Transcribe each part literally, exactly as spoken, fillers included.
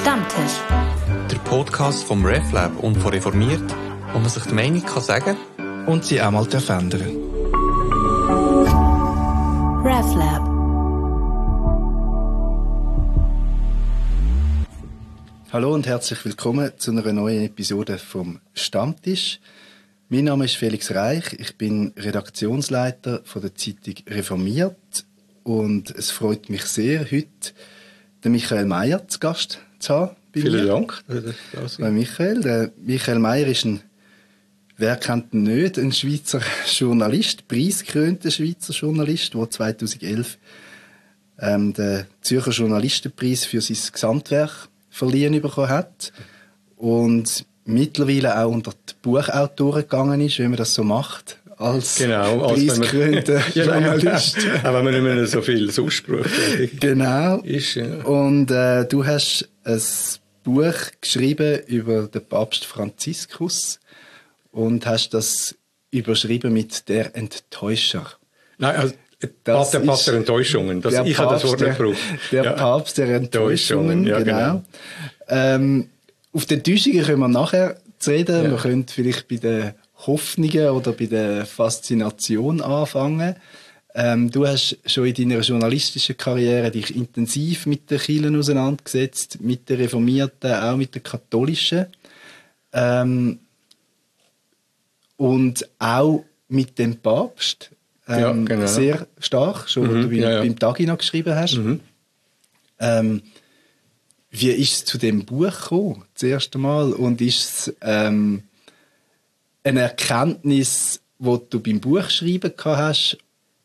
Stammtisch. Der Podcast vom RefLab und von Reformiert, wo man sich die Meinung kann sagen und sie auch mal ändern. RefLab. Hallo und herzlich willkommen zu einer neuen Episode vom Stammtisch. Mein Name ist Felix Reich, ich bin Redaktionsleiter von der Zeitung Reformiert und es freut mich sehr, heute den Michael Meyer zu Gast zu haben. Vielen Dank. Bei Michael. Der Michael Meyer ist ein, wer kennt ihn nicht, ein Schweizer Journalist, preisgekrönter Schweizer Journalist, der zweitausendelf ähm, den Zürcher Journalistenpreis für sein Gesamtwerk verliehen bekommen hat und mittlerweile auch unter die Buchautoren gegangen ist, wie man das so macht, als genau, preisgekrönter Journalist. Auch wenn man nicht mehr so viel Ausspruch genau. ist. Ja. Und äh, du hast ein Buch geschrieben über den Papst Franziskus und hast das überschrieben mit «Der Enttäuscher». Nein, also das der Papst der Enttäuschungen. Das, ich habe das Wort nicht gebraucht. Der ja. Papst der Enttäuschungen, ja, genau. genau. Ähm, auf die Enttäuschungen können wir nachher reden. Ja. Wir können vielleicht bei den Hoffnungen oder bei der Faszination anfangen. Ähm, du hast schon in deiner journalistischen Karriere dich intensiv mit den Kirchen auseinandergesetzt, mit den Reformierten, auch mit den Katholischen. Ähm, und auch mit dem Papst. Ähm, ja, genau. Sehr stark, schon mhm, was du beim, ja, ja. beim Tagi noch geschrieben hast. Mhm. Ähm, wie ist es zu dem Buch gekommen, das erste Mal? Und ist es ähm, eine Erkenntnis, die du beim Buchschreiben gehabt hast,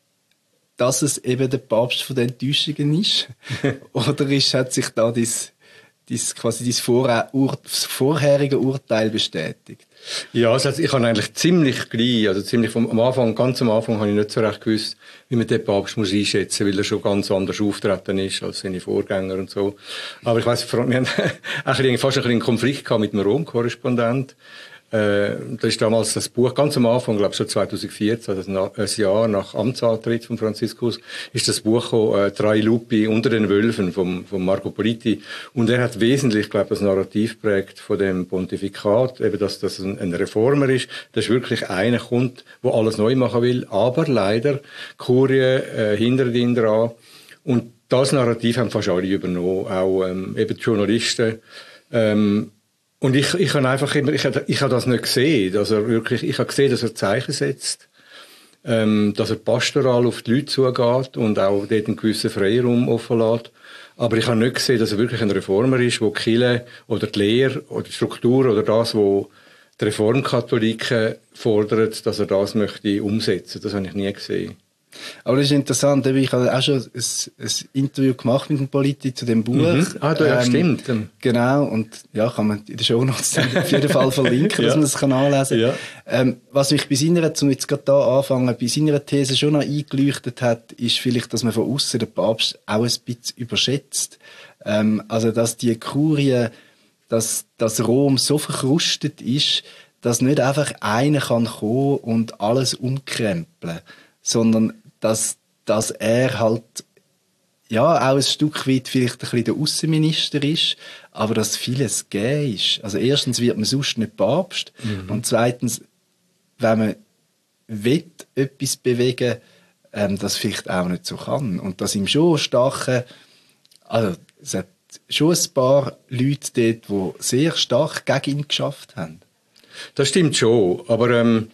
dass es eben der Papst von den Enttäuschungen ist? Oder ist, hat sich da dies, dies, quasi dein Vor- Ur- vorherige Urteil bestätigt? Ja, also ich habe eigentlich ziemlich gleich, also ziemlich vom am Anfang, ganz am Anfang habe ich nicht so recht gewusst, wie man den Papst muss einschätzen, weil er schon ganz anders auftreten ist als seine Vorgänger und so. Aber ich weiss, wir haben fast ein bisschen einen Konflikt gehabt mit einem Rom-Korrespondent. Äh, das ist damals das Buch, ganz am Anfang, glaube ich schon zweitausendvierzehn, also ein Jahr nach Amtsantritt von Franziskus, ist das Buch gekommen, äh, «Drei Lupi unter den Wölfen» von, von Marco Politti. Und er hat wesentlich, glaube ich, das Narrativ prägt von dem Pontifikat, eben, dass das ein, ein Reformer ist, dass wirklich einer kommt, der alles neu machen will, aber leider Kurie äh, hindert ihn dran. Und das Narrativ haben fast alle übernommen, auch ähm, eben die Journalisten. Ähm, Und ich, ich habe einfach immer, ich habe, ich habe das nicht gesehen, dass er wirklich, ich habe gesehen, dass er Zeichen setzt, ähm, dass er pastoral auf die Leute zugeht und auch dort einen gewissen Freiraum offen lässt. Aber ich habe nicht gesehen, dass er wirklich ein Reformer ist, wo die Kirche oder die Lehre oder die Struktur oder das, wo die Reformkatholiken fordern, dass er das möchte umsetzen. Das habe ich nie gesehen. Aber das ist interessant, ich habe auch schon ein, ein Interview gemacht mit dem Politi zu dem Buch. Mhm. Ah, ja, ähm, stimmt. Genau, und ja, kann man in den Shownotes auf jeden Fall verlinken, ja. dass man das kann anlesen kann. Ja. Ähm, was mich bei seiner, zum jetzt gerade da anfangen, bei seiner These schon noch eingeleuchtet hat, ist vielleicht, dass man von außen den Papst auch ein bisschen überschätzt. Ähm, also, dass die Kurie, dass, dass Rom so verkrustet ist, dass nicht einfach einer kann kommen und alles umkrempeln, sondern dass, dass er halt ja auch ein Stück weit vielleicht ein bisschen der Aussenminister ist, aber dass vieles gegeben ist. Also erstens wird man sonst nicht Papst mhm. und zweitens, wenn man will, etwas bewegen, ähm, das vielleicht auch nicht so kann. Und dass ihm schon starke, also es hat schon ein paar Leute dort, die sehr stark gegen ihn geschafft haben. Das stimmt schon, aber ähm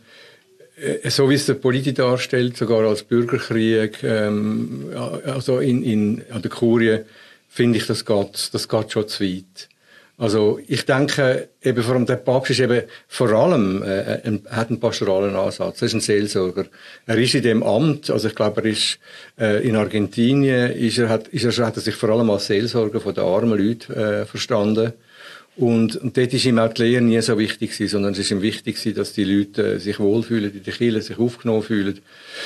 so wie es der Politi darstellt, sogar als Bürgerkrieg, ähm, also in, in, an der Kurie, finde ich, das geht, das geht schon zu weit. Also, ich denke, eben, vor allem der Papst ist eben vor allem, äh, ein, hat einen pastoralen Ansatz. Er ist ein Seelsorger. Er ist in dem Amt, also ich glaube, er ist, äh, in Argentinien, ist er, hat, ist er, hat er sich vor allem als Seelsorger von den armen Leuten, äh, verstanden. Und, und dort ist ihm auch die Lehre nie so wichtig gewesen, sondern es ist ihm wichtig gewesen, dass die Leute äh, sich wohlfühlen, in der Kirche sich aufgenommen fühlen.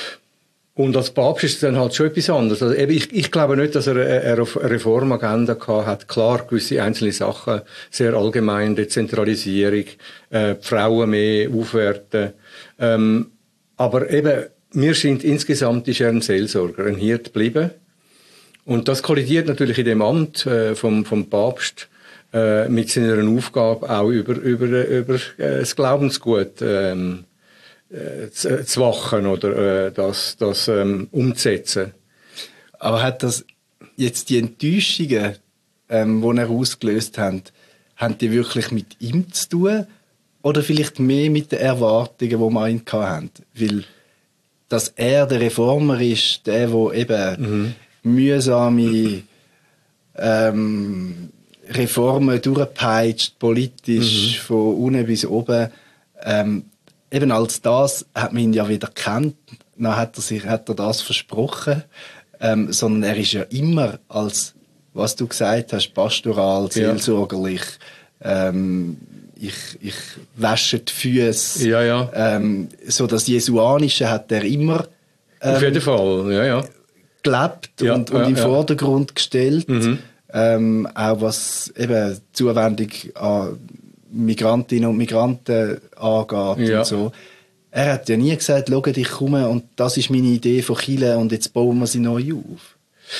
Und als Papst ist es dann halt schon etwas anderes. Also eben, ich, ich glaube nicht, dass er eine Reformagenda gehabt hat. Klar, gewisse einzelne Sachen, sehr allgemein, Dezentralisierung, äh, Frauen mehr aufwerten. Ähm, aber eben, mir scheint, insgesamt ist er ein Seelsorger, ein Hirt geblieben. Und das kollidiert natürlich in dem Amt äh, vom, vom Papst äh, mit seiner Aufgabe auch über, über, über äh, das Glaubensgut ähm, äh, zu, zu wachen oder äh, das, das ähm, umzusetzen. Aber hat das jetzt die Enttäuschungen, ähm, die er ausgelöst hat, haben die wirklich mit ihm zu tun? Oder vielleicht mehr mit den Erwartungen, die wir an ihn hatten? Weil, dass er der Reformer ist, der, der eben mhm. mühsame ähm, Reformen durchpeitscht, politisch, mhm. von unten bis oben. Ähm, eben als das hat man ihn ja wieder gekannt. Dann hat er, sich, hat er das versprochen. Ähm, sondern er ist ja immer als, was du gesagt hast, pastoral, seelsorgerlich, ähm, ich, ich wasche die Füße. Ja, ja. Ähm, so das Jesuanische hat er immer ähm, auf jeden Fall, ja, ja. gelebt ja, und, und ja, im ja. Vordergrund gestellt. Mhm. Ähm, auch was eben Zuwendung an Migrantinnen und Migranten angeht ja. und so. Er hat ja nie gesagt, schau, ich komme und das ist meine Idee von Kirche und jetzt bauen wir sie neu auf.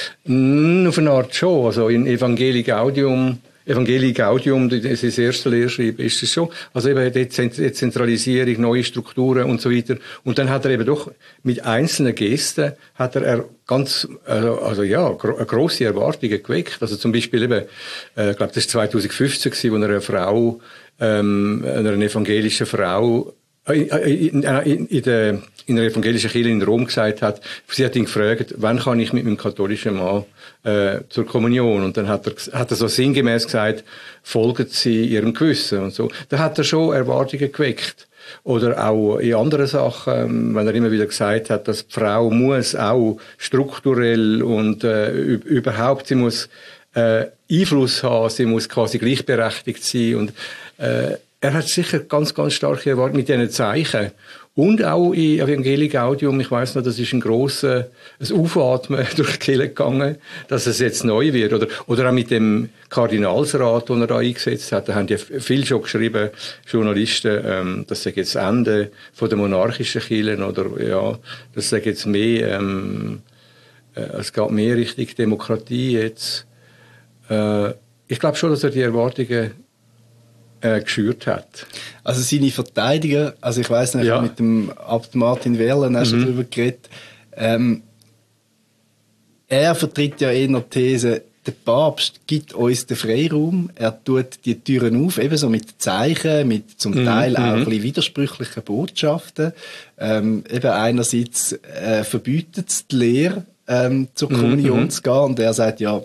Mm, auf eine Art schon. Also in Evangelii Gaudium, Evangelii Gaudium, das ist das erste Lehrschreiben, ist es schon. Also eben Dezentralisierung, neue Strukturen und so weiter. Und dann hat er eben doch mit einzelnen Gesten hat er ganz, also, also ja, gro- grosse Erwartungen geweckt. Also zum Beispiel eben, äh, ich glaube, das war zwanzig fünfzehn, wo er eine Frau, ähm, einer evangelischen Frau, In, in, in, in, der, in der evangelischen Kirche in Rom gesagt hat, sie hat ihn gefragt, wann kann ich mit meinem katholischen Mann äh, zur Kommunion? Und dann hat er, hat er so sinngemäß gesagt, folgen Sie Ihrem Gewissen und so. Da hat er schon Erwartungen geweckt. Oder auch in anderen Sachen, wenn er immer wieder gesagt hat, dass die Frau muss auch strukturell und äh, überhaupt, sie muss äh, Einfluss haben, sie muss quasi gleichberechtigt sein und äh, er hat sicher ganz, ganz starke Erwartungen mit diesen Zeichen. Und auch in Evangelii Gaudium, ich weiss noch, das ist ein grosses ein Aufatmen durch die Kirche gegangen, dass es jetzt neu wird. Oder, oder auch mit dem Kardinalsrat, den er da eingesetzt hat. Da haben ja viel schon geschrieben, Journalisten, ähm, das sei jetzt das Ende von der monarchischen Kirche. Oder, ja, das sei jetzt mehr, ähm, äh, es geht mehr Richtung Demokratie jetzt. Äh, ich glaube schon, dass er die Erwartungen Äh, geschürt hat. Also seine Verteidiger, also ich weiss nicht, ja. mit dem Abt Martin Wehrlen hast du mhm. darüber geredet, ähm, er vertritt ja eher die These, der Papst gibt uns den Freiraum, er tut die Türen auf, ebenso mit Zeichen, mit zum mhm. Teil auch mhm. ein bisschen widersprüchlichen Botschaften. Ähm, eben einerseits äh, verbietet es die Lehre, ähm, zur Kommunion mhm. zu gehen, und er sagt, ja,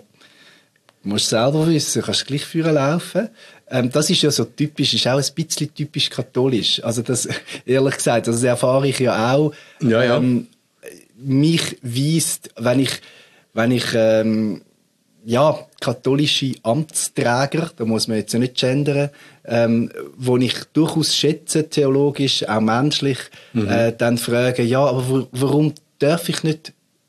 du musst selber wissen, du kannst gleich führen laufen. Ähm, das ist ja so typisch, ist auch ein bisschen typisch katholisch. Also das, ehrlich gesagt, also das erfahre ich ja auch. Ja, ja. Ähm, mich weisst, wenn ich, wenn ich, ähm, ja, katholische Amtsträger, da muss man jetzt ja nicht gendern, ähm, wo ich durchaus schätze, theologisch, auch menschlich, mhm. äh, dann fragen, ja, aber w- warum darf ich nicht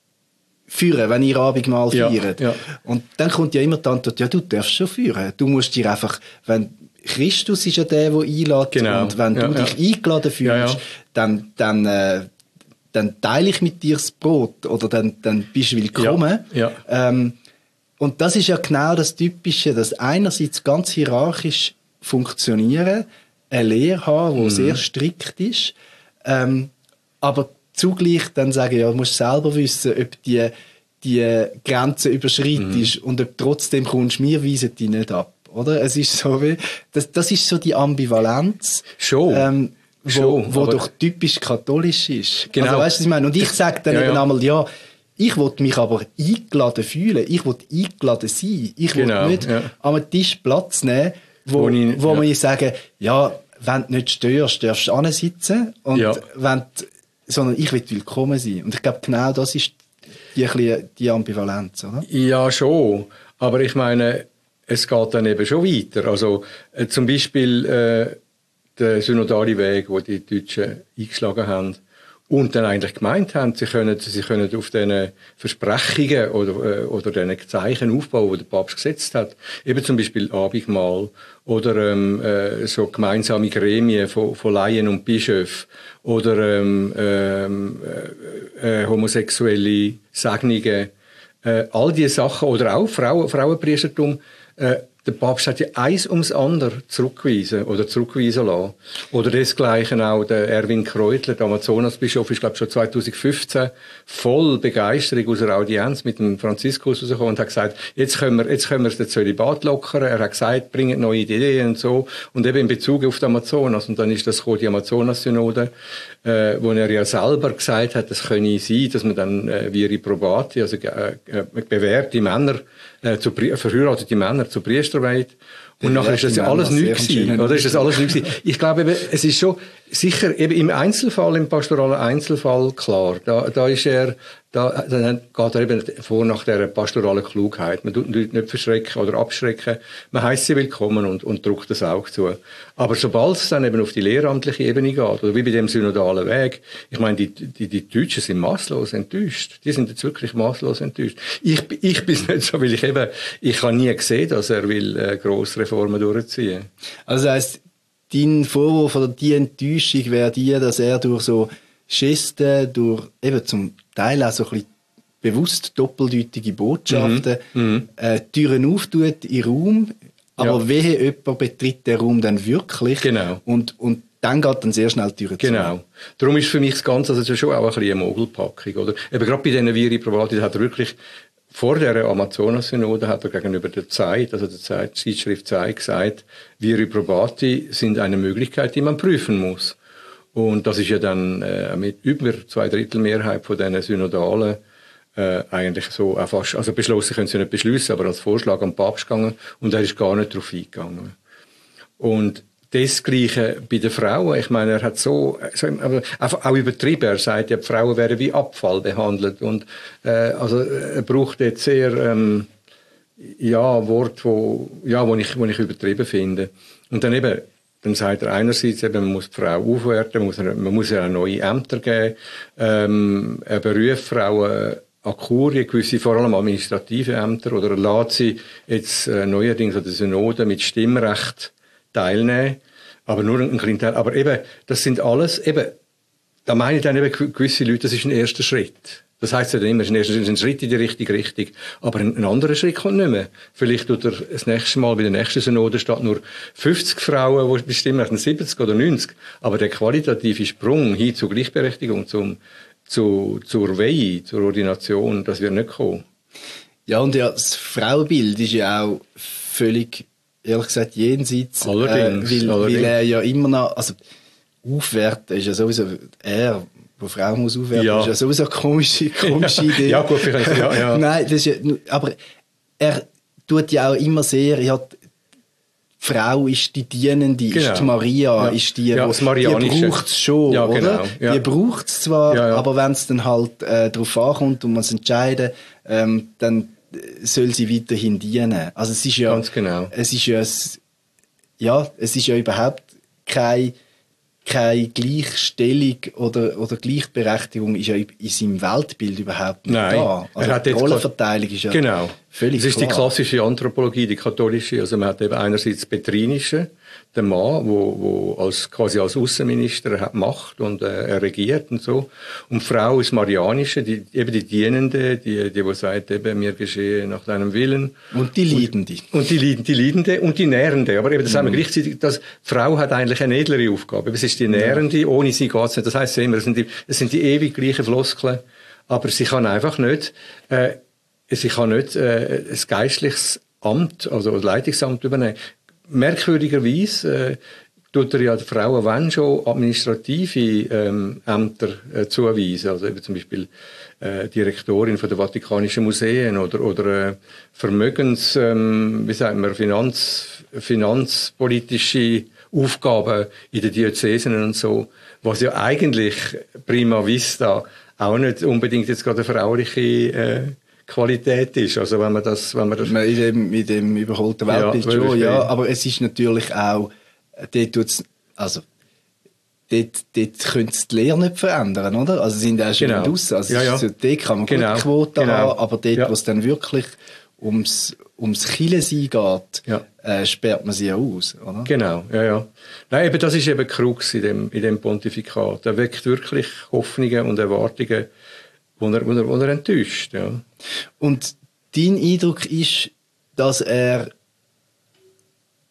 führen, wenn ihr Abendmahl ja, feiert? Ja. Und dann kommt ja immer die Antwort, ja, du darfst schon führen. Du musst dir einfach, wenn Christus ist ja der, der einlädt, genau. und wenn ja, du ja. dich eingeladen fühlst, ja, ja. dann, dann, äh, dann teile ich mit dir das Brot, oder dann, dann bist du willkommen. Ja, ja. Ähm, und das ist ja genau das Typische, dass einerseits ganz hierarchisch funktionieren, eine Lehre haben, die mhm. sehr strikt ist, ähm, aber zugleich dann sagen, ja, du musst selber wissen, ob die, die Grenze überschreitest mhm. und ob trotzdem kommst, wir weisen die nicht ab, oder? Es ist so wie, das, das ist so die Ambivalenz, Schon. Ähm, wo, Schon, wo aber doch typisch katholisch ist. Genau. Also, weißt du, was ich meine? Und ich sage dann ja, eben ja. einmal, ja, ich will mich aber eingeladen fühlen, ich will eingeladen sein, ich will genau, nicht ja. am Tisch Platz nehmen, wo, wo, ich, wo ja. man sagen, ja, wenn du nicht störst, darfst du ansitzen, und ja. wenn du, sondern ich will willkommen sein. Und ich glaube, genau das ist die, die Ambivalenz, oder? Ja, schon. Aber ich meine, es geht dann eben schon weiter. Also äh, zum Beispiel äh, der synodale Weg, den die Deutschen eingeschlagen haben und dann eigentlich gemeint haben, sie können, sie können auf diesen Versprechungen oder, äh, oder diesen Zeichen aufbauen, die der Papst gesetzt hat. Eben zum Beispiel Abendmahl oder ähm, äh, so gemeinsame Gremien von, von Laien und Bischöfen oder ähm, ähm, äh, äh, homosexuelle Segnungen. Äh, all diese Sachen oder auch Frauen, Frauenpriestertum. Äh, der Papst hat ja eins ums andere zurückgewiesen oder zurückgewiesen lassen. Oder desgleichen auch der Erwin Kreutler, der Amazonasbischof, ist, glaube ich, schon zweitausendfünfzehn voll Begeisterung aus einer Audienz mit dem Franziskus rausgekommen und hat gesagt, jetzt können wir, jetzt können wir den Zölibat lockern. Er hat gesagt, bringt neue Ideen und so. Und eben in Bezug auf die Amazonas. Und dann ist das gekommen, die Amazonas-Synode, äh, wo er ja selber gesagt hat, das könne sein, dass man dann äh, viri probati, also äh, äh, bewährte Männer, äh, zu, verheiratete Männer zur Priesterweihe. Und nachher ist das ja alles nichts gewesen, oder? Ist das alles nichts gewesen? Ich glaube eben, es ist schon sicher eben im Einzelfall, im pastoralen Einzelfall klar. Da, da ist er, da, dann geht er eben vor nach der pastoralen Klugheit. Man tut Leute nicht verschrecken oder abschrecken. Man heisst sie willkommen und, und drückt das auch zu. Aber sobald es dann eben auf die lehramtliche Ebene geht, oder wie bei dem synodalen Weg, ich meine, die, die, die Deutschen sind maßlos enttäuscht. Die sind jetzt wirklich maßlos enttäuscht. Ich, ich bin es nicht so, weil ich eben, ich habe nie gesehen, dass er will, äh, grosse Reformen durchziehen. Also das heisst, dein Vorwurf oder die Enttäuschung wäre die, dass er durch so Gesten, durch eben zum Teil auch so ein bisschen bewusst doppeldeutige Botschaften, mhm. äh, Türen auftut in Raum, aber ja. wehe jemand betritt den Raum dann wirklich genau. und, und dann geht dann sehr schnell die Türen zu. Genau. Darum ist für mich das Ganze, also das ist schon auch ein bisschen eine Mogelpackung, oder? Eben gerade bei diesen viri probati hat er wirklich vor der Amazonas-Synode hat er gegenüber der Zeit, also der Zeit, Zeitschrift Zeit, gesagt, viri probati sind eine Möglichkeit, die man prüfen muss. Und das ist ja dann äh, mit über zwei Drittel Mehrheit von diesen Synodalen äh, eigentlich so auch fast, also beschlossen können sie nicht beschließen, aber als Vorschlag am Papst gegangen und er ist gar nicht darauf eingegangen. Und das Gleiche bei den Frauen. Ich meine, er hat so, so aber auch übertrieben. Er sagt, ja, die Frauen werden wie Abfall behandelt. Und, äh, also, er braucht jetzt sehr, ähm, ja, Wort, wo, ja, wo ich, wo ich übertrieben finde. Und dann eben, dann sagt er einerseits eben, man muss die Frau aufwerten, man muss, man muss ja neue Ämter geben, ähm, er beruft Frauen an Kurien, gewisse, vor allem administrative Ämter, oder er lässt sie jetzt äh, neuerdings an der Synode mit Stimmrecht teilnehmen, aber nur ein kleiner Teil. Aber eben, das sind alles, eben, da meine ich dann eben gewisse Leute, das ist ein erster Schritt. Das heisst ja dann immer, es ist ein Schritt in die richtige Richtung. Aber ein, ein anderer Schritt kommt nicht mehr. Vielleicht tut er das nächste Mal bei der nächsten Synode statt nur fünfzig Frauen, die bestimmen, siebzig oder neunzig. Aber der qualitative Sprung hin zur Gleichberechtigung, zum, zu, zur Weihe, zur Ordination, das wird nicht kommen. Ja, und ja, das Frauenbild ist ja auch völlig, ehrlich gesagt, jenseits. Allerdings, äh, weil, allerdings. Weil er ja immer noch, also, aufwerten ist ja sowieso, er, wo Frau muss aufwerten, ja. ist ja sowieso eine komische, komische ja. Idee. Ja, gut, vielleicht, ja, ja. Nein, das ist ja, aber er tut ja auch immer sehr, ja, die Frau ist die Dienende, genau. ist die Maria, ja. ist die, ja, wo, die braucht es schon, ja, oder? Genau. Ja. Die braucht es zwar, ja, ja. aber wenn es dann halt äh, darauf ankommt und man es entscheiden, ähm, dann soll sie weiterhin dienen. Also es ist ja, ganz genau. Es ist ja, ja, es ist ja überhaupt keine, keine Gleichstellung oder, oder Gleichberechtigung ist ja in seinem Weltbild überhaupt nicht Nein, da. Also er hat die Rollenverteilung ist ja genau. völlig klar. Das ist die klassische Anthropologie, die katholische. Also man hat eben einerseits das Petrinische, der Mann, wo, wo als, quasi als Außenminister hat Macht und äh, er regiert und so. Und die Frau ist Marianische, die, eben die Dienende, die, die, die sagt, eben, mir geschehe nach deinem Willen. Und die Liebende. Und, und die, die Liebende und die Nährende. Aber eben, das mhm. haben wir gleichzeitig, dass, die Frau hat eigentlich eine edlere Aufgabe. Es ist die Nährende, ja. ohne sie geht's nicht. Das heisst immer, es sind die, es sind die ewig gleichen Floskeln. Aber sie kann einfach nicht, äh, sie kann nicht, äh, ein geistliches Amt, also ein Leitungsamt übernehmen. Merkwürdigerweise äh, tut er ja den Frauen, wenn schon, administrative ähm, Ämter äh, zuweisen. Also eben zum Beispiel äh, Direktorin von der Vatikanischen Museen oder, oder äh, Vermögens, ähm, wie sagt man, Finanz, finanzpolitische Aufgaben in den Diözesen und so, was ja eigentlich prima vista auch nicht unbedingt jetzt gerade eine frauliche äh, Qualität ist. Also wenn man das, wenn man das in dem, in dem überholten Weltbild ja, schon, ja. Aber es ist natürlich auch, dort tut's, also, dort, dort könnte es die Lehre nicht verändern, oder? Also, sind auch schon genau. draussen. Also, ja, ja. So, dort kann man genau. gut Quoten genau. haben, aber dort, ja. wo es dann wirklich ums, ums Kirchensein geht, ja. äh, sperrt man sie ja aus, oder? Genau, ja, ja. Nein, eben, das ist eben Krux in dem, in dem Pontifikat. Er weckt wirklich Hoffnungen und Erwartungen, wo er, wo er, wo er enttäuscht, ja. Und dein Eindruck ist, dass er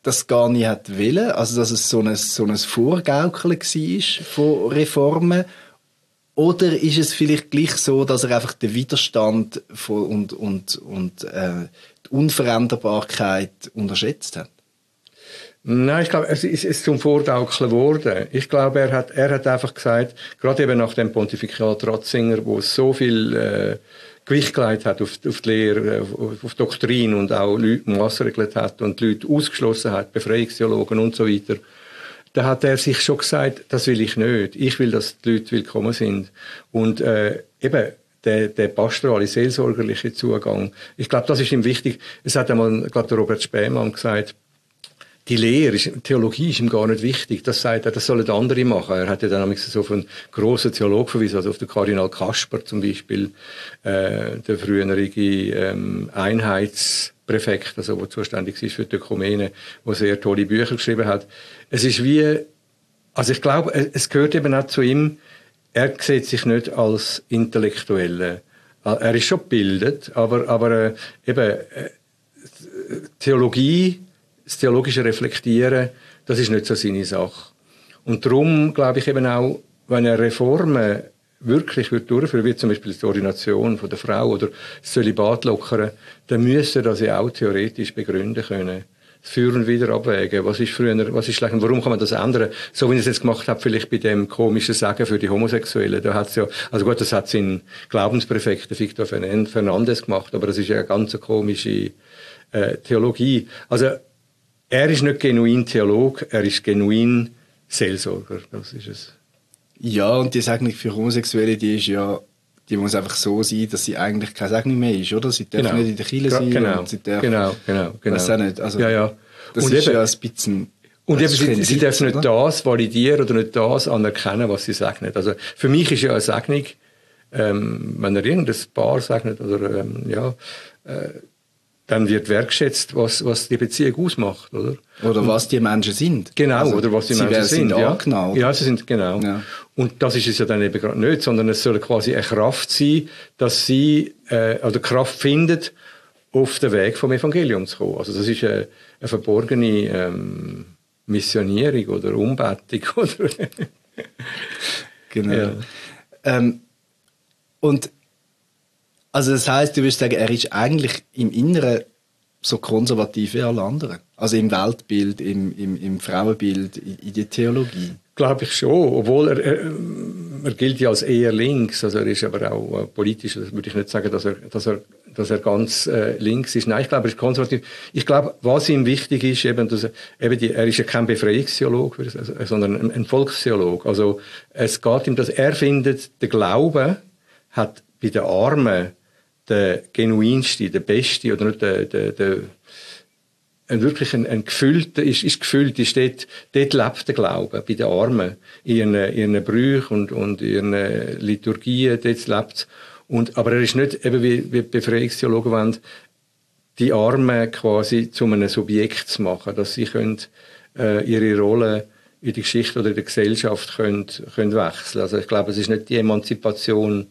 das gar nicht hat wollen, also dass es so ein, so ein Vorgaukeln war von Reformen, oder ist es vielleicht gleich so, dass er einfach den Widerstand von, und, und, und äh, die Unveränderbarkeit unterschätzt hat? Nein, ich glaube, es ist zum Vorgaukeln geworden. Ich glaube, er hat, er hat einfach gesagt, gerade eben nach dem Pontifikat Ratzinger, wo es so viel äh, Gewicht gelegt hat auf, auf die Lehre, auf, auf Doktrin und auch Leute massregelt hat und die Leute ausgeschlossen hat, Befreiungstheologen und so weiter, da hat er sich schon gesagt, das will ich nicht. Ich will, dass die Leute willkommen sind. Und äh, eben der, der pastorale, seelsorgerliche Zugang, ich glaube, das ist ihm wichtig. Es hat einmal, ich glaube, der Robert Spähmann gesagt, die Lehre, ist, Theologie ist ihm gar nicht wichtig. Das sagt er, das sollen andere machen. Er hat ja dann so auf einen grossen Theologen verwiesen, also auf den Kardinal Kasper zum Beispiel, äh, der frühere ähm, Einheitspräfekt, also der zuständig ist für die Ökumene, der sehr tolle Bücher geschrieben hat. Es ist wie, also ich glaube, es gehört eben auch zu ihm, er sieht sich nicht als Intellektuelle. Er ist schon gebildet, aber, aber äh, eben äh, Theologie, das theologische Reflektieren, das ist nicht so seine Sache. Und darum glaube ich eben auch, wenn er Reformen wirklich durchführen würde, wie zum Beispiel die Ordination von der Frau oder das Zölibat lockern, dann müsste er das ja auch theoretisch begründen können. Das Führen wieder abwägen. Was ist früher, was ist schlecht und warum kann man das ändern? So wie er es jetzt gemacht hat, vielleicht bei dem komischen Sagen für die Homosexuellen. Da hat's ja, also gut, das hat sein Glaubenspräfekt, der Victor Fernandes gemacht, aber das ist ja eine ganz komische äh, Theologie. Also, er ist nicht genuin Theolog, er ist genuin Seelsorger. Das ist es. Ja, und die Segnung für Homosexuelle, die ist ja, die muss einfach so sein, dass sie eigentlich keine Segnung mehr ist, oder? Sie dürfen genau. nicht in der Kirche sein. Genau, und sie dürfen, genau, genau. genau. Weiß auch nicht. Also, ja, ja. Das und ist eben, ja ein bisschen... Und eben, sie, sie Witz, dürfen nicht oder? das validieren oder nicht das anerkennen, was sie segnen. Also, für mich ist ja eine Segnung, ähm, wenn er irgendein Paar segnet, oder, ähm, ja, äh, dann wird wertschätzt, was, was die Beziehung ausmacht, oder? Oder was die Menschen sind. Genau, also, oder was die sie Menschen sind. sind ja. angenommen. Ja, sie sind, genau. Ja. Und das ist es ja dann eben gerade nicht, sondern es soll quasi eine Kraft sein, dass sie, äh, oder Kraft findet, auf den Weg vom Evangelium zu kommen. Also das ist eine, eine verborgene ähm, Missionierung oder Umbettung, oder? Genau. Ja. Ähm, und also das heisst, du würdest sagen, er ist eigentlich im Inneren so konservativ wie alle anderen. Also im Weltbild, im, im, im Frauenbild, in, in der Theologie. Glaube ich schon, obwohl er, er, er gilt ja als eher links, also er ist aber auch äh, politisch, das würde ich nicht sagen, dass er, dass er, dass er ganz äh, links ist. Nein, ich glaube, er ist konservativ. Ich glaube, was ihm wichtig ist, eben, dass er, eben die, er ist ja kein Befreiungstheologe, sondern ein, ein Volkstheologe. Also es geht ihm, dass er findet, der Glaube hat bei den Armen der genuinste, der beste, oder nicht der, der, der ein wirklich ein, ein gefüllter, ist, ist gefüllt, ist dort, dort lebt der Glaube, bei den Armen, in ihren, ihren Brüchen und, und ihren Liturgien, dort lebt und, aber er ist nicht, eben wie, wie Befreiungstheologen wollen, die Armen quasi zu einem Subjekt zu machen, dass sie können, äh, ihre Rolle in der Geschichte oder in der Gesellschaft können, können wechseln. Also ich glaube, es ist nicht die Emanzipation,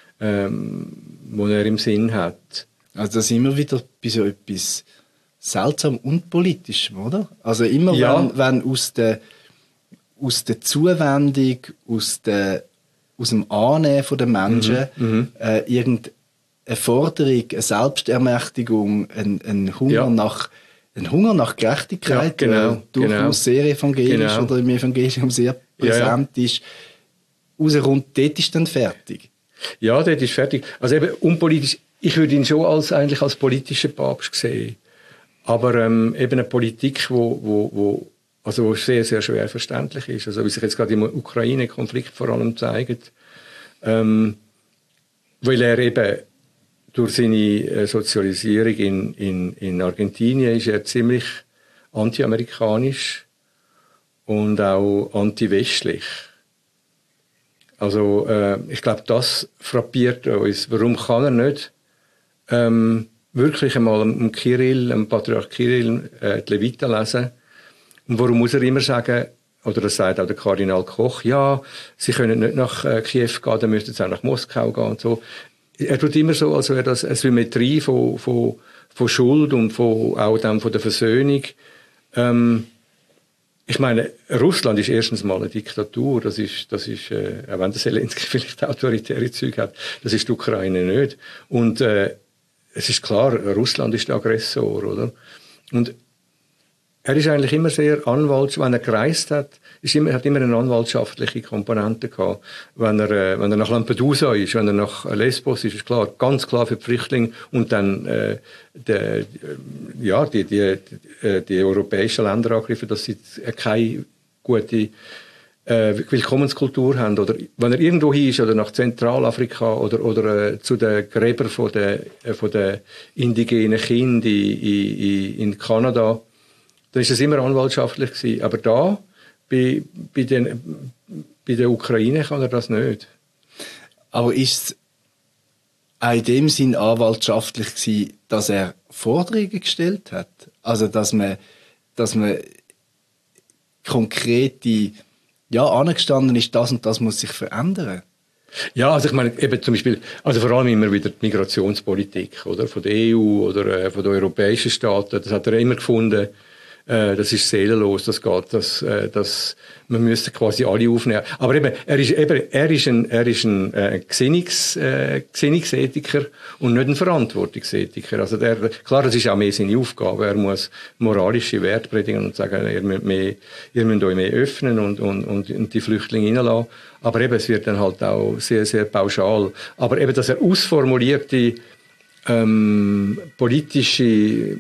ähm, die er im Sinn hat. Also da sind wir wieder bei so etwas seltsam und politisch, oder? Also immer, ja. wenn, wenn aus der, aus der Zuwendung, aus, der, aus dem Annehmen der Menschen mhm. äh, irgendeine Forderung, eine Selbstermächtigung, ein, ein, Hunger, ja. nach, ein Hunger nach Gerechtigkeit, ja, genau, äh, durchaus genau. sehr evangelisch genau. oder im Evangelium sehr präsent ja, ja. ist, rauskommt, dort ist dann fertig. Ja, dort ist fertig. Also eben unpolitisch, ich würde ihn schon als, eigentlich als politischer Papst sehen. Aber ähm, eben eine Politik, wo, wo, wo, also wo sehr, sehr schwer verständlich ist. Also wie sich jetzt gerade im Ukraine-Konflikt vor allem zeigt. Ähm, weil er eben durch seine Sozialisierung in, in, in Argentinien ist er ziemlich anti-amerikanisch und auch anti-westlich. Also äh, ich glaube, das frappiert uns. Warum kann er nicht ähm, wirklich einmal am Kirill, am Patriarch Kirill, äh, die Leviten lesen? Und warum muss er immer sagen, oder das sagt auch der Kardinal Koch, ja, sie können nicht nach äh, Kiew gehen, dann müssten sie auch nach Moskau gehen und so. Er tut immer so, als wäre das eine Symmetrie von, von, von Schuld und von, auch dann von der Versöhnung, Ähm, ich meine, Russland ist erstens mal eine Diktatur, das ist, das ist äh, auch wenn der Zelensky vielleicht autoritäre Züge hat, das ist die Ukraine nicht. Und äh, es ist klar, Russland ist der Aggressor, oder? Und er ist eigentlich immer sehr anwaltschaftlich, wenn er gereist hat, ist immer, hat immer eine anwaltschaftliche Komponente gehabt. Wenn er, äh, wenn er nach Lampedusa ist, wenn er nach Lesbos ist, ist klar, ganz klar für die Flüchtlinge und dann äh, de, ja, die, die, die, die europäischen Länder angegriffen, dass sie keine gute äh, Willkommenskultur haben. Oder wenn er irgendwo hin ist, oder nach Zentralafrika oder, oder äh, zu den Gräbern von der, äh, von der indigenen Kinder in, in, in Kanada, dann ist es immer anwaltschaftlich gewesen. Aber da, bei, bei, den, bei der Ukraine kann er das nicht. Aber ist es auch in dem Sinn anwaltschaftlich gewesen, dass er Forderungen gestellt hat? Also, dass man, dass man konkrete, ja, angestanden ist, das und das muss sich verändern? Ja, also ich meine, eben zum Beispiel, also vor allem immer wieder die Migrationspolitik, oder? Von der E U oder äh, von den europäischen Staaten, das hat er immer gefunden, das ist seelenlos, das geht, das, das, man müsste quasi alle aufnehmen. Aber eben, er ist, eben, er ist ein, er ist ein, äh, Gesinnungs, äh, Gesinnungsethiker und nicht ein Verantwortungsethiker. Also der, klar, das ist auch mehr seine Aufgabe. Er muss moralische Werte predigen und sagen, ihr müsst mehr, ihr müsst euch mehr öffnen und, und, und, und die Flüchtlinge reinlassen. Aber eben, es wird dann halt auch sehr, sehr pauschal. Aber eben, dass er ausformulierte, ähm, politische,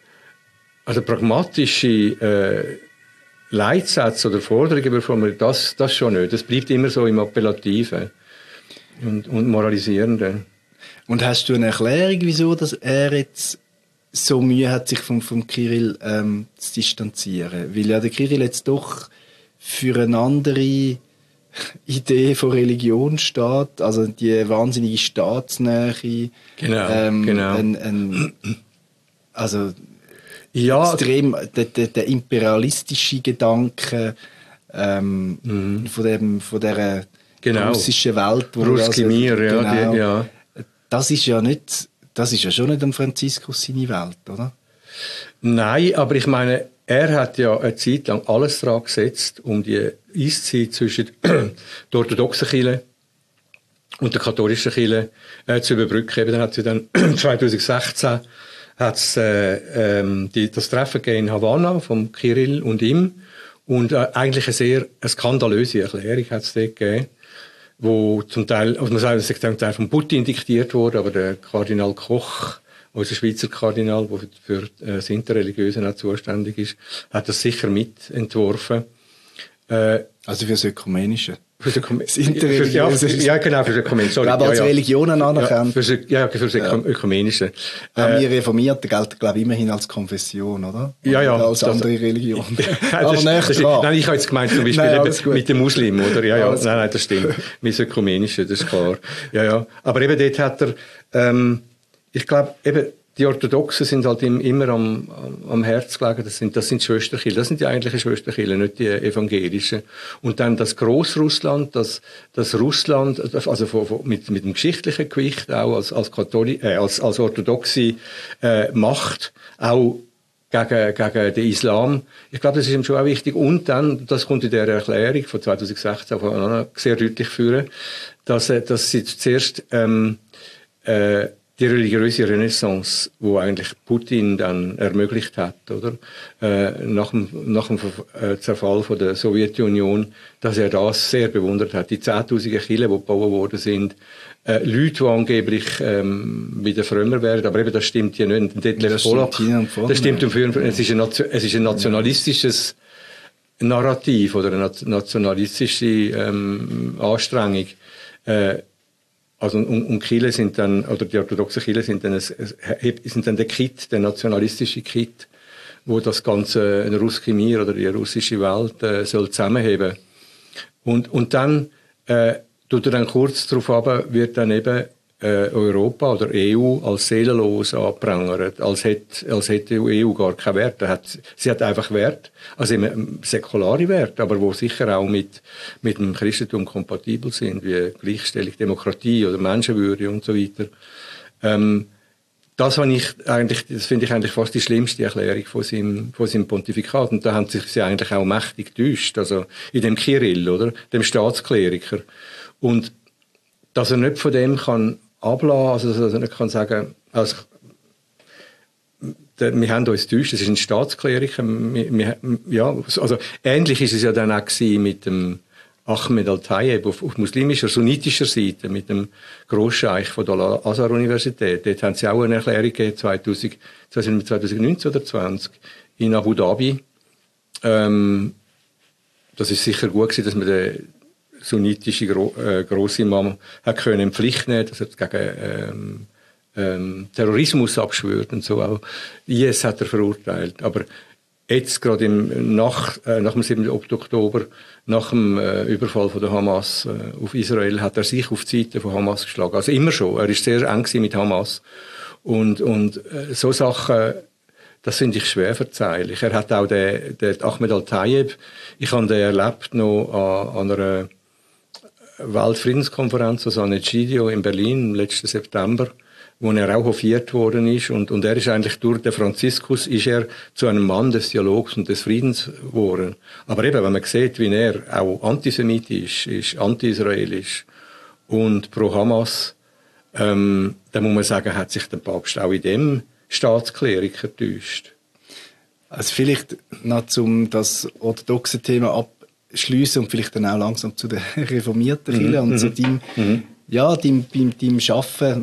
also pragmatische äh, Leitsätze oder Forderungen bekommen, das, das schon nicht. Das bleibt immer so im Appellativen und, und Moralisierenden. Und hast du eine Erklärung, wieso dass er jetzt so Mühe hat, sich vom, vom Kirill ähm, zu distanzieren? Weil ja der Kirill jetzt doch für eine andere Idee von Religion steht, also die wahnsinnige Staatsnähe. Genau, ähm, genau. Ein, ein, also ja, extrem der, der, der imperialistische Gedanke ähm, mhm. von, dem, von dieser genau. russischen Welt. Wo Ruski also, Mir, ja, genau, die, ja. Das ist ja nicht, das ist ja schon nicht am Franziskus seine Welt, oder? Nein, aber ich meine, er hat ja eine Zeit lang alles daran gesetzt, um die Eiszeit zwischen der orthodoxen Kirche und der katholischen Kirche äh, zu überbrücken. Eben, dann hat sie dann zwanzig sechzehn hat's, äh, ähm, die, das Treffen gegeben in Havanna vom Kirill und ihm. Und äh, eigentlich eine sehr eine skandalöse Erklärung hat es dort gegeben, wo zum Teil, also man sagt, es ist zum Teil von Putin diktiert wurde, aber der Kardinal Koch, unser Schweizer Kardinal, der für, für äh, das Interreligiöse auch zuständig ist, hat das sicher mitentworfen. Äh, also für das Ökumenische. Für das, das Interreligiöse. Ja, ja, genau, für das Ökumenische. Ich glaube, als ja, ja. Religionen anerkannt. Ja, für das, ja, für das ja. Ökumenische. Auch äh, wir Reformierten gelten, glaube ich, immerhin als Konfession, oder? Ja, ja. Als das, andere Religionen. Aber das, das ist, nein, ich habe jetzt gemeint, zum Beispiel nein, eben mit den Muslimen, oder? Ja, ja, nein, nein, das stimmt. Mit dem Ökumenischen, das ist klar. Ja, ja. Aber eben dort hat er, ähm, ich glaube, eben, die Orthodoxen sind halt immer am, am Herz gelegen. Das sind, das sind Schwesterkirchen. Das sind die eigentlichen Schwesterkirchen, nicht die evangelischen. Und dann das Grossrussland, das, das Russland, also von, von, mit, mit dem geschichtlichen Gewicht auch als, als, Katholi äh, als, als orthodoxe äh, Macht, auch gegen, gegen den Islam. Ich glaube, das ist ihm schon auch wichtig. Und dann, das kommt in der Erklärung von zwanzig sechzehn von sehr deutlich führen, dass, dass sie zuerst, ähm, äh, die religiöse Renaissance, wo eigentlich Putin dann ermöglicht hat, oder? Äh, nach dem, nach dem Zerfall von der Sowjetunion, dass er das sehr bewundert hat. Die zehntausende Kirchen, die gebaut worden sind, äh, Leute, die angeblich ähm, wieder frömmer werden, aber eben das stimmt ja nicht. Das stimmt, das stimmt um für, es ist ein, es ist ein nationalistisches Narrativ oder eine nationalistische ähm, Anstrengung. Äh, Also, und, und Kirchen sind dann, oder die orthodoxen Kirchen sind dann, es, sind dann der Kit, der nationalistische Kit, wo das ganze, ein Ruski Mir oder die russische Welt, äh, soll zusammenheben. Und, und dann, äh, tut er dann kurz darauf ab, wird dann eben, äh, Europa oder E U als seelenlos angeprangert, als hätte, als hätte die E U gar keinen Wert. Hat, sie hat einfach Wert, also eben säkulare Werte, aber wo sicher auch mit, mit dem Christentum kompatibel sind, wie Gleichstellung, Demokratie oder Menschenwürde und so weiter. Ähm, das, habe ich eigentlich, das finde ich eigentlich fast die schlimmste Erklärung von seinem, von seinem Pontifikat. Und da haben sich sie eigentlich auch mächtig getäuscht. Also in dem Kirill, oder? Dem Staatskleriker. Und dass er nicht von dem kann ablassen, also dass er nicht kann sagen, also, der, wir haben uns getäuscht, das ist ein Staatskleriker. Wir, wir, ja, also ähnlich ist es ja dann auch gewesen mit dem Ahmed Al-Tayeb auf, auf muslimischer, sunnitischer Seite, mit dem Großscheich von der Al-Azhar-Universität. Dort haben sie auch eine Erklärung gegeben, zweitausend, zweitausendneunzehn oder zwanzig in Abu Dhabi. Ähm, das ist sicher gut gewesen, dass man den sunnitischen Gro äh, Grossimam hat können in Pflicht nehmen, dass er gegen ähm, ähm, Terrorismus abschwört und so. Auch I S hat er verurteilt. Aber jetzt gerade im, nach, äh, nach dem siebten Oktober, nach dem äh, Überfall von der Hamas äh, auf Israel, hat er sich auf die Seite von Hamas geschlagen. Also immer schon. Er ist sehr eng mit Hamas. Und, und äh, so Sachen, das finde ich schwer verzeihlich. Er hat auch den, den Ahmed Al-Tayeb, ich habe den erlebt noch an, an einer Weltfriedenskonferenz, also an Egidio in Berlin im letzten September, wo er auch hofiert worden ist. Und, und er ist eigentlich durch den Franziskus ist er zu einem Mann des Dialogs und des Friedens geworden. Aber eben, wenn man sieht, wie er auch antisemitisch ist, anti-israelisch und pro Hamas, ähm, dann muss man sagen, hat sich der Papst auch in dem Staatskleriker getäuscht. Also vielleicht noch zum das orthodoxe Thema abschliessen und vielleicht dann auch langsam zu den reformierten Kirche mhm. und zu deinem, mhm. ja, deinem, deinem, deinem Schaffen,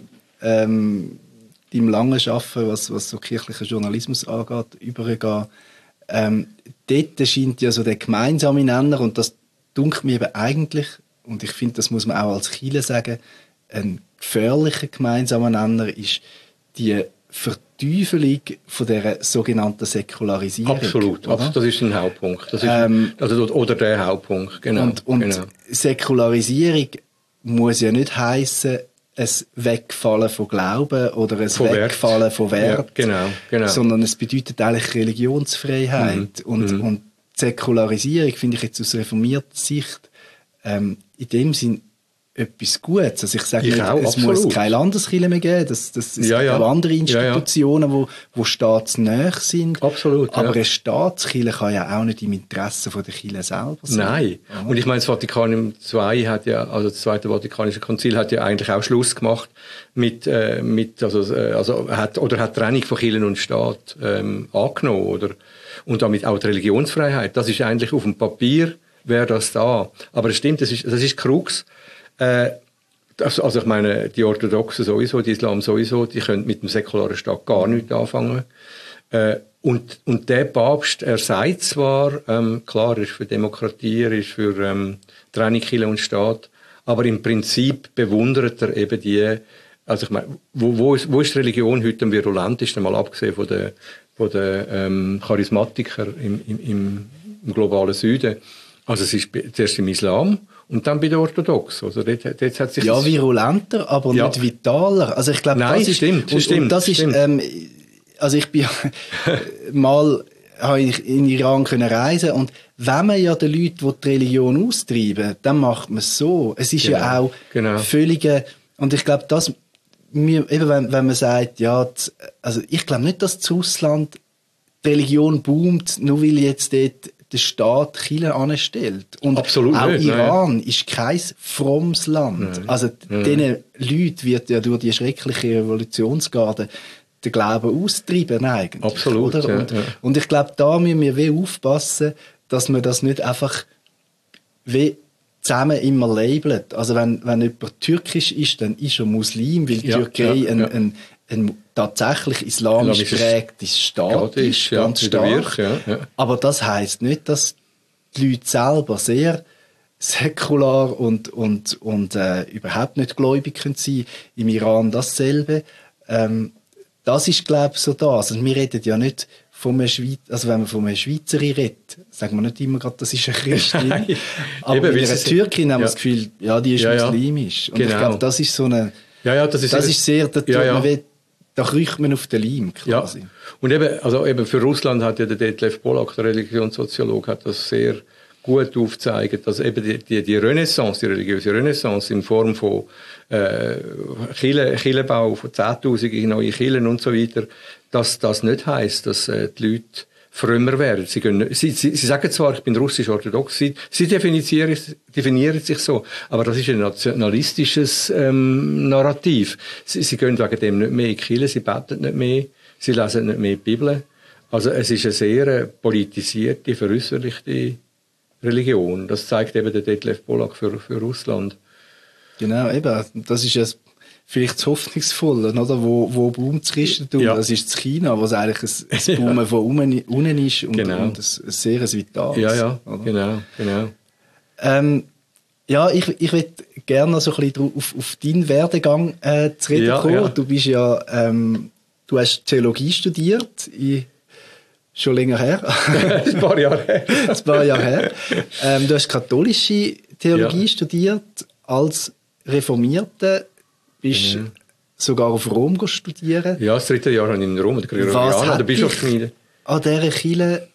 ähm, deinem langen Schaffen, was, was so kirchlichen Journalismus angeht, übergehen. Ähm, dort scheint ja so der gemeinsame Nenner, und das dunkelt mir eben eigentlich, und ich finde, das muss man auch als Kirche sagen, ein gefährlicher gemeinsamer Nenner ist die Verteufelung von dieser sogenannten Säkularisierung. Absolut, oder? Das ist ein Hauptpunkt. Das ist ähm, also, oder der Hauptpunkt, genau. Und, und genau. Säkularisierung muss ja nicht heissen, ein Wegfallen von Glauben oder ein von Wegfallen Wert. von Wert, ja, genau, genau. sondern es bedeutet eigentlich Religionsfreiheit. Mhm. Und, mhm. und Säkularisierung finde ich jetzt aus reformierter Sicht ähm, in dem Sinn etwas Gutes. Also ich sage ich nicht, auch, es absolut. muss keine Landeskirche mehr geben. Das, das, es ja, gibt ja. auch andere Institutionen, ja, ja. Wo, wo staatsnäher sind. Absolut, aber ja. eine Staatskirche kann ja auch nicht im Interesse von der Kirche selber sein. Nein. Ja. Und ich meine, das Vatikanum zwei hat ja, also das Zweite Vatikanische Konzil hat ja eigentlich auch Schluss gemacht mit, äh, mit also, also hat, oder hat Trennung von Kirche und Staat ähm, angenommen, oder? Und damit auch die Religionsfreiheit. Das ist eigentlich auf dem Papier, wäre das da. Aber es stimmt, das ist, das ist Krux. Äh, also ich meine, die Orthodoxen sowieso, die Islam sowieso, die können mit dem säkularen Staat gar nichts anfangen. Äh, und, und der Papst, er sagt zwar, ähm, klar, er ist für Demokratie, er ist für ähm, Trennung Kirche und Staat, aber im Prinzip bewundert er eben die, also ich meine, wo, wo, ist, wo ist Religion heute am virulentesten, mal abgesehen von den von den ähm, Charismatikern im, im, im, im globalen Süden. Also es ist zuerst im Islam und dann bei den Orthodoxen. Also dort, dort hat sich ja, virulenter, aber ja. nicht vitaler. Also ich glaube, Nein, das ist, stimmt, und, stimmt, und das stimmt. ist, ähm, also ich bin mal habe ich in Iran können reisen und wenn man ja den Leuten, die die Religion austreiben, dann macht man es so. Es ist genau. ja auch genau. völlige, und ich glaube, das mir, eben wenn, wenn man sagt, ja, also ich glaube nicht, dass das Ausland die Religion boomt, nur weil jetzt dort der Staat Kirchen anstellt. Und absolut auch nicht, Iran nein. ist kein frommes Land. Nein. Also Nein. diesen Leuten wird ja durch die schreckliche Revolutionsgarde den Glauben austreiben eigentlich. Absolut, oder? Ja, und, ja. und ich glaube, da müssen wir wie aufpassen, dass man das nicht einfach wie zusammen immer labelt. Also wenn, wenn jemand türkisch ist, dann ist er Muslim, weil die ja, Türkei ja, ein, ja. ein, ein tatsächlich islamisch geprägtes Staat ist, ja, ganz stark. ja, ja. Aber das heisst nicht, dass die Leute selber sehr säkular und, und, und äh, überhaupt nicht gläubig können sein. Im Iran dasselbe. Ähm, das ist, glaube ich, so da. Also wir reden ja nicht von einer Schweiz, also wenn man von einer Schweizerin redet, sagen wir nicht immer gerade, das ist eine Christin. Nein. Aber Eben, bei einer Türkin haben wir ja. das Gefühl, ja, die ist ja, ja. muslimisch. Und genau. ich glaube, das ist so eine, ja, ja, das ist, das ist sehr, da, ja, ja. Man will, da kriecht man auf den Leim quasi. Ja. Und eben, also eben für Russland hat ja der Detlef Polak, der Religionssoziologe, hat das sehr gut aufzeigen, dass eben die, die, die Renaissance, die religiöse Renaissance in Form von äh, Kirchen, Kirchenbau von zehntausenden neue Kirchen und so weiter, dass das nicht heisst, dass äh, die Leute frömmer werden. Sie, gehen, sie, sie, sie sagen zwar, ich bin russisch-orthodox, sie, sie definieren, definieren sich so, aber das ist ein nationalistisches ähm, Narrativ. Sie, sie gehen wegen dem nicht mehr in die Kirche, sie beten nicht mehr, sie lesen nicht mehr die Bibel. Also es ist eine sehr politisierte, veräußerlichte Religion. Das zeigt eben der Detlef Polak für, für Russland. Genau, eben. Das ist ja vielleicht das Hoffnungsvolle, oder? Wo, wo boomt das Christentum? Ja. Das ist das China, wo es eigentlich ein, ein Boomen ja. von unten ist und, genau. und ein, ein sehr vitales. Ja, ja, oder? genau, genau. Ähm, ja, ich, ich würde gerne noch so ein bisschen auf, auf deinen Werdegang äh, zu reden ja, kommen. Ja. Du bist ja, ähm, du hast Theologie studiert, in, schon länger her. Ein paar Jahre her. Ein paar Jahre her. Ähm, du hast katholische Theologie ja. studiert, als Reformierte, bist mhm. sogar auf Rom studieren. Ja, das dritte Jahr habe ich in Rom, der Gregorianer, an der Bischofsgemeinde. An dieser Kirche,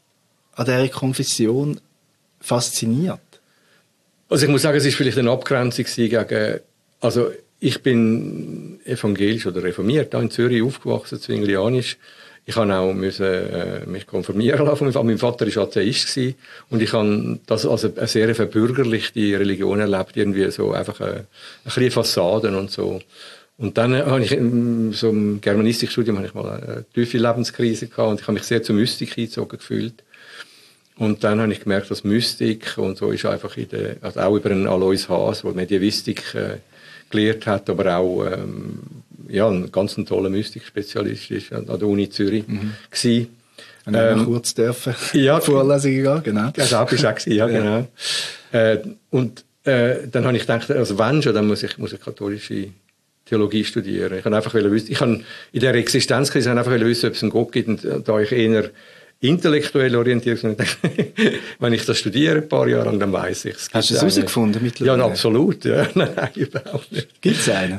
an dieser Konfession fasziniert? Also ich muss sagen, es war vielleicht eine Abgrenzung gegen, also ich bin evangelisch oder reformiert, da in Zürich aufgewachsen, zwinglianisch. Ich musste auch müssen, äh, mich konfirmieren lassen. Mein Vater war Atheist und ich habe das als eine sehr verbürgerlichte Religion erlebt, irgendwie so einfach eine, ein bisschen Fassaden und so. Und dann habe ich in so einem Germanistikstudium habe ich mal eine tiefe Lebenskrise gehabt und ich habe mich sehr zur Mystik eingezogen gefühlt. Und dann habe ich gemerkt, dass Mystik und so ist einfach in der, also auch über einen Alois Haas, der Medievistik äh, gelehrt hat, aber auch ähm, ja, ein ganz ein toller Mystikspezialist ist an der Uni Zürich mhm. gsi. Und ähm, kurz dürfen ja, Vorlesungen gehen, genau. Also auch bist du auch gewesen, ja, genau. Ja. Äh, und äh, dann habe ich gedacht, also wenn schon, dann muss ich, muss ich katholische Theologie studieren. Ich habe einfach wissen, ich habe in der Existenzkrise einfach wissen, ob es einen Gott gibt, und da ich eher intellektuell orientiert und wenn ich das studiere ein paar Jahre lang, dann weiss ich es. Hast du es herausgefunden mittlerweile? Ja, absolut. Ja. Nein, überhaupt nicht. Gibt es einen?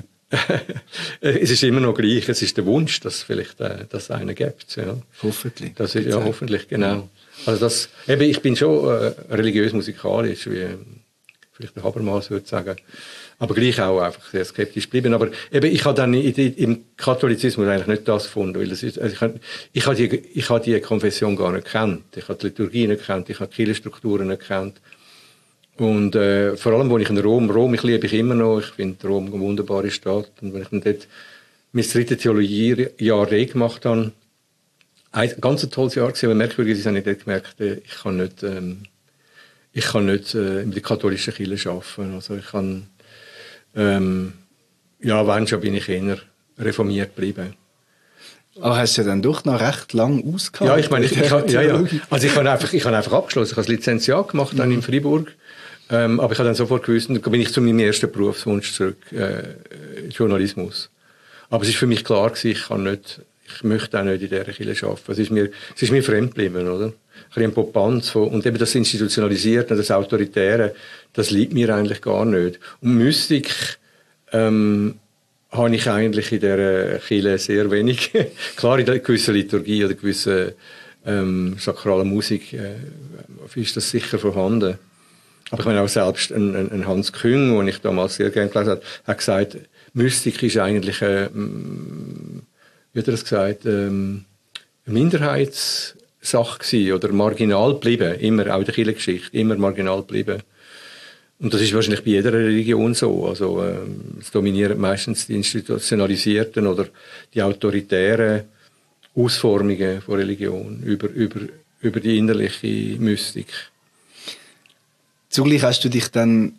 Es ist immer noch gleich. Es ist der Wunsch, dass es vielleicht äh, das einen gibt. Ja. Hoffentlich. Das ist, ja, hoffentlich, genau. Also das, eben, ich bin schon äh, religiös-musikalisch, wie vielleicht der Habermas würde sagen. Aber gleich auch einfach sehr skeptisch geblieben. Aber eben, ich habe dann im Katholizismus eigentlich nicht das gefunden. Weil das ist, also ich habe ich habe die, ich habe die Konfession gar nicht gekannt. Ich habe die Liturgie nicht gekannt. Ich habe die Kirchenstrukturen nicht gekannt. Und äh, vor allem, als ich in Rom, Rom, ich liebe ich immer noch. Ich finde Rom eine wunderbare Stadt. Und wenn ich dann dort mein drittes Theologiejahr gemacht habe, ein ganz tolles Jahr gewesen, aber merkwürdig ist, habe ich dort gemerkt, ich kann nicht, ähm, ich kann nicht äh, in der katholischen Kirche arbeiten. Also ich kann Ähm, ja, wenn schon, bin ich eher reformiert geblieben. Aber hast du ja dann doch noch recht lang ausgehalten? Ja, ich meine, ich, ich, ja, ja. Also ich habe einfach, ich habe einfach abgeschlossen. Ich habe das Lizenziat gemacht dann mhm. in Freiburg. Ähm, aber ich habe dann sofort gewusst, dann bin ich zu meinem ersten Berufswunsch zurück, äh, Journalismus. Aber es ist für mich klar gewesen, ich kann nicht, ich möchte auch nicht in dieser Kirche arbeiten. Es ist mir, es ist mir fremd geblieben, oder? Ein bisschen Popanz von, und eben das Institutionalisierte, das Autoritäre, das liegt mir eigentlich gar nicht. Und Mystik, ähm, habe ich eigentlich in dieser Kirche sehr wenig. Klar, in einer gewissen Liturgie oder gewissen, ähm, sakralen Musik, äh, ist das sicher vorhanden. Aber ich meine auch selbst ein, ein, ein Hans Küng, den ich damals sehr gerne gelesen habe, hat gesagt, Mystik ist eigentlich, äh, wie hat er das gesagt, ähm, eine Minderheitssache gewesen, oder marginal geblieben, immer, auch in der Kirchengeschichte, immer marginal geblieben. Und das ist wahrscheinlich bei jeder Religion so. Also, ähm, es dominieren meistens die institutionalisierten oder die autoritären Ausformungen von Religion über, über, über die innerliche Mystik. Zugleich hast du dich dann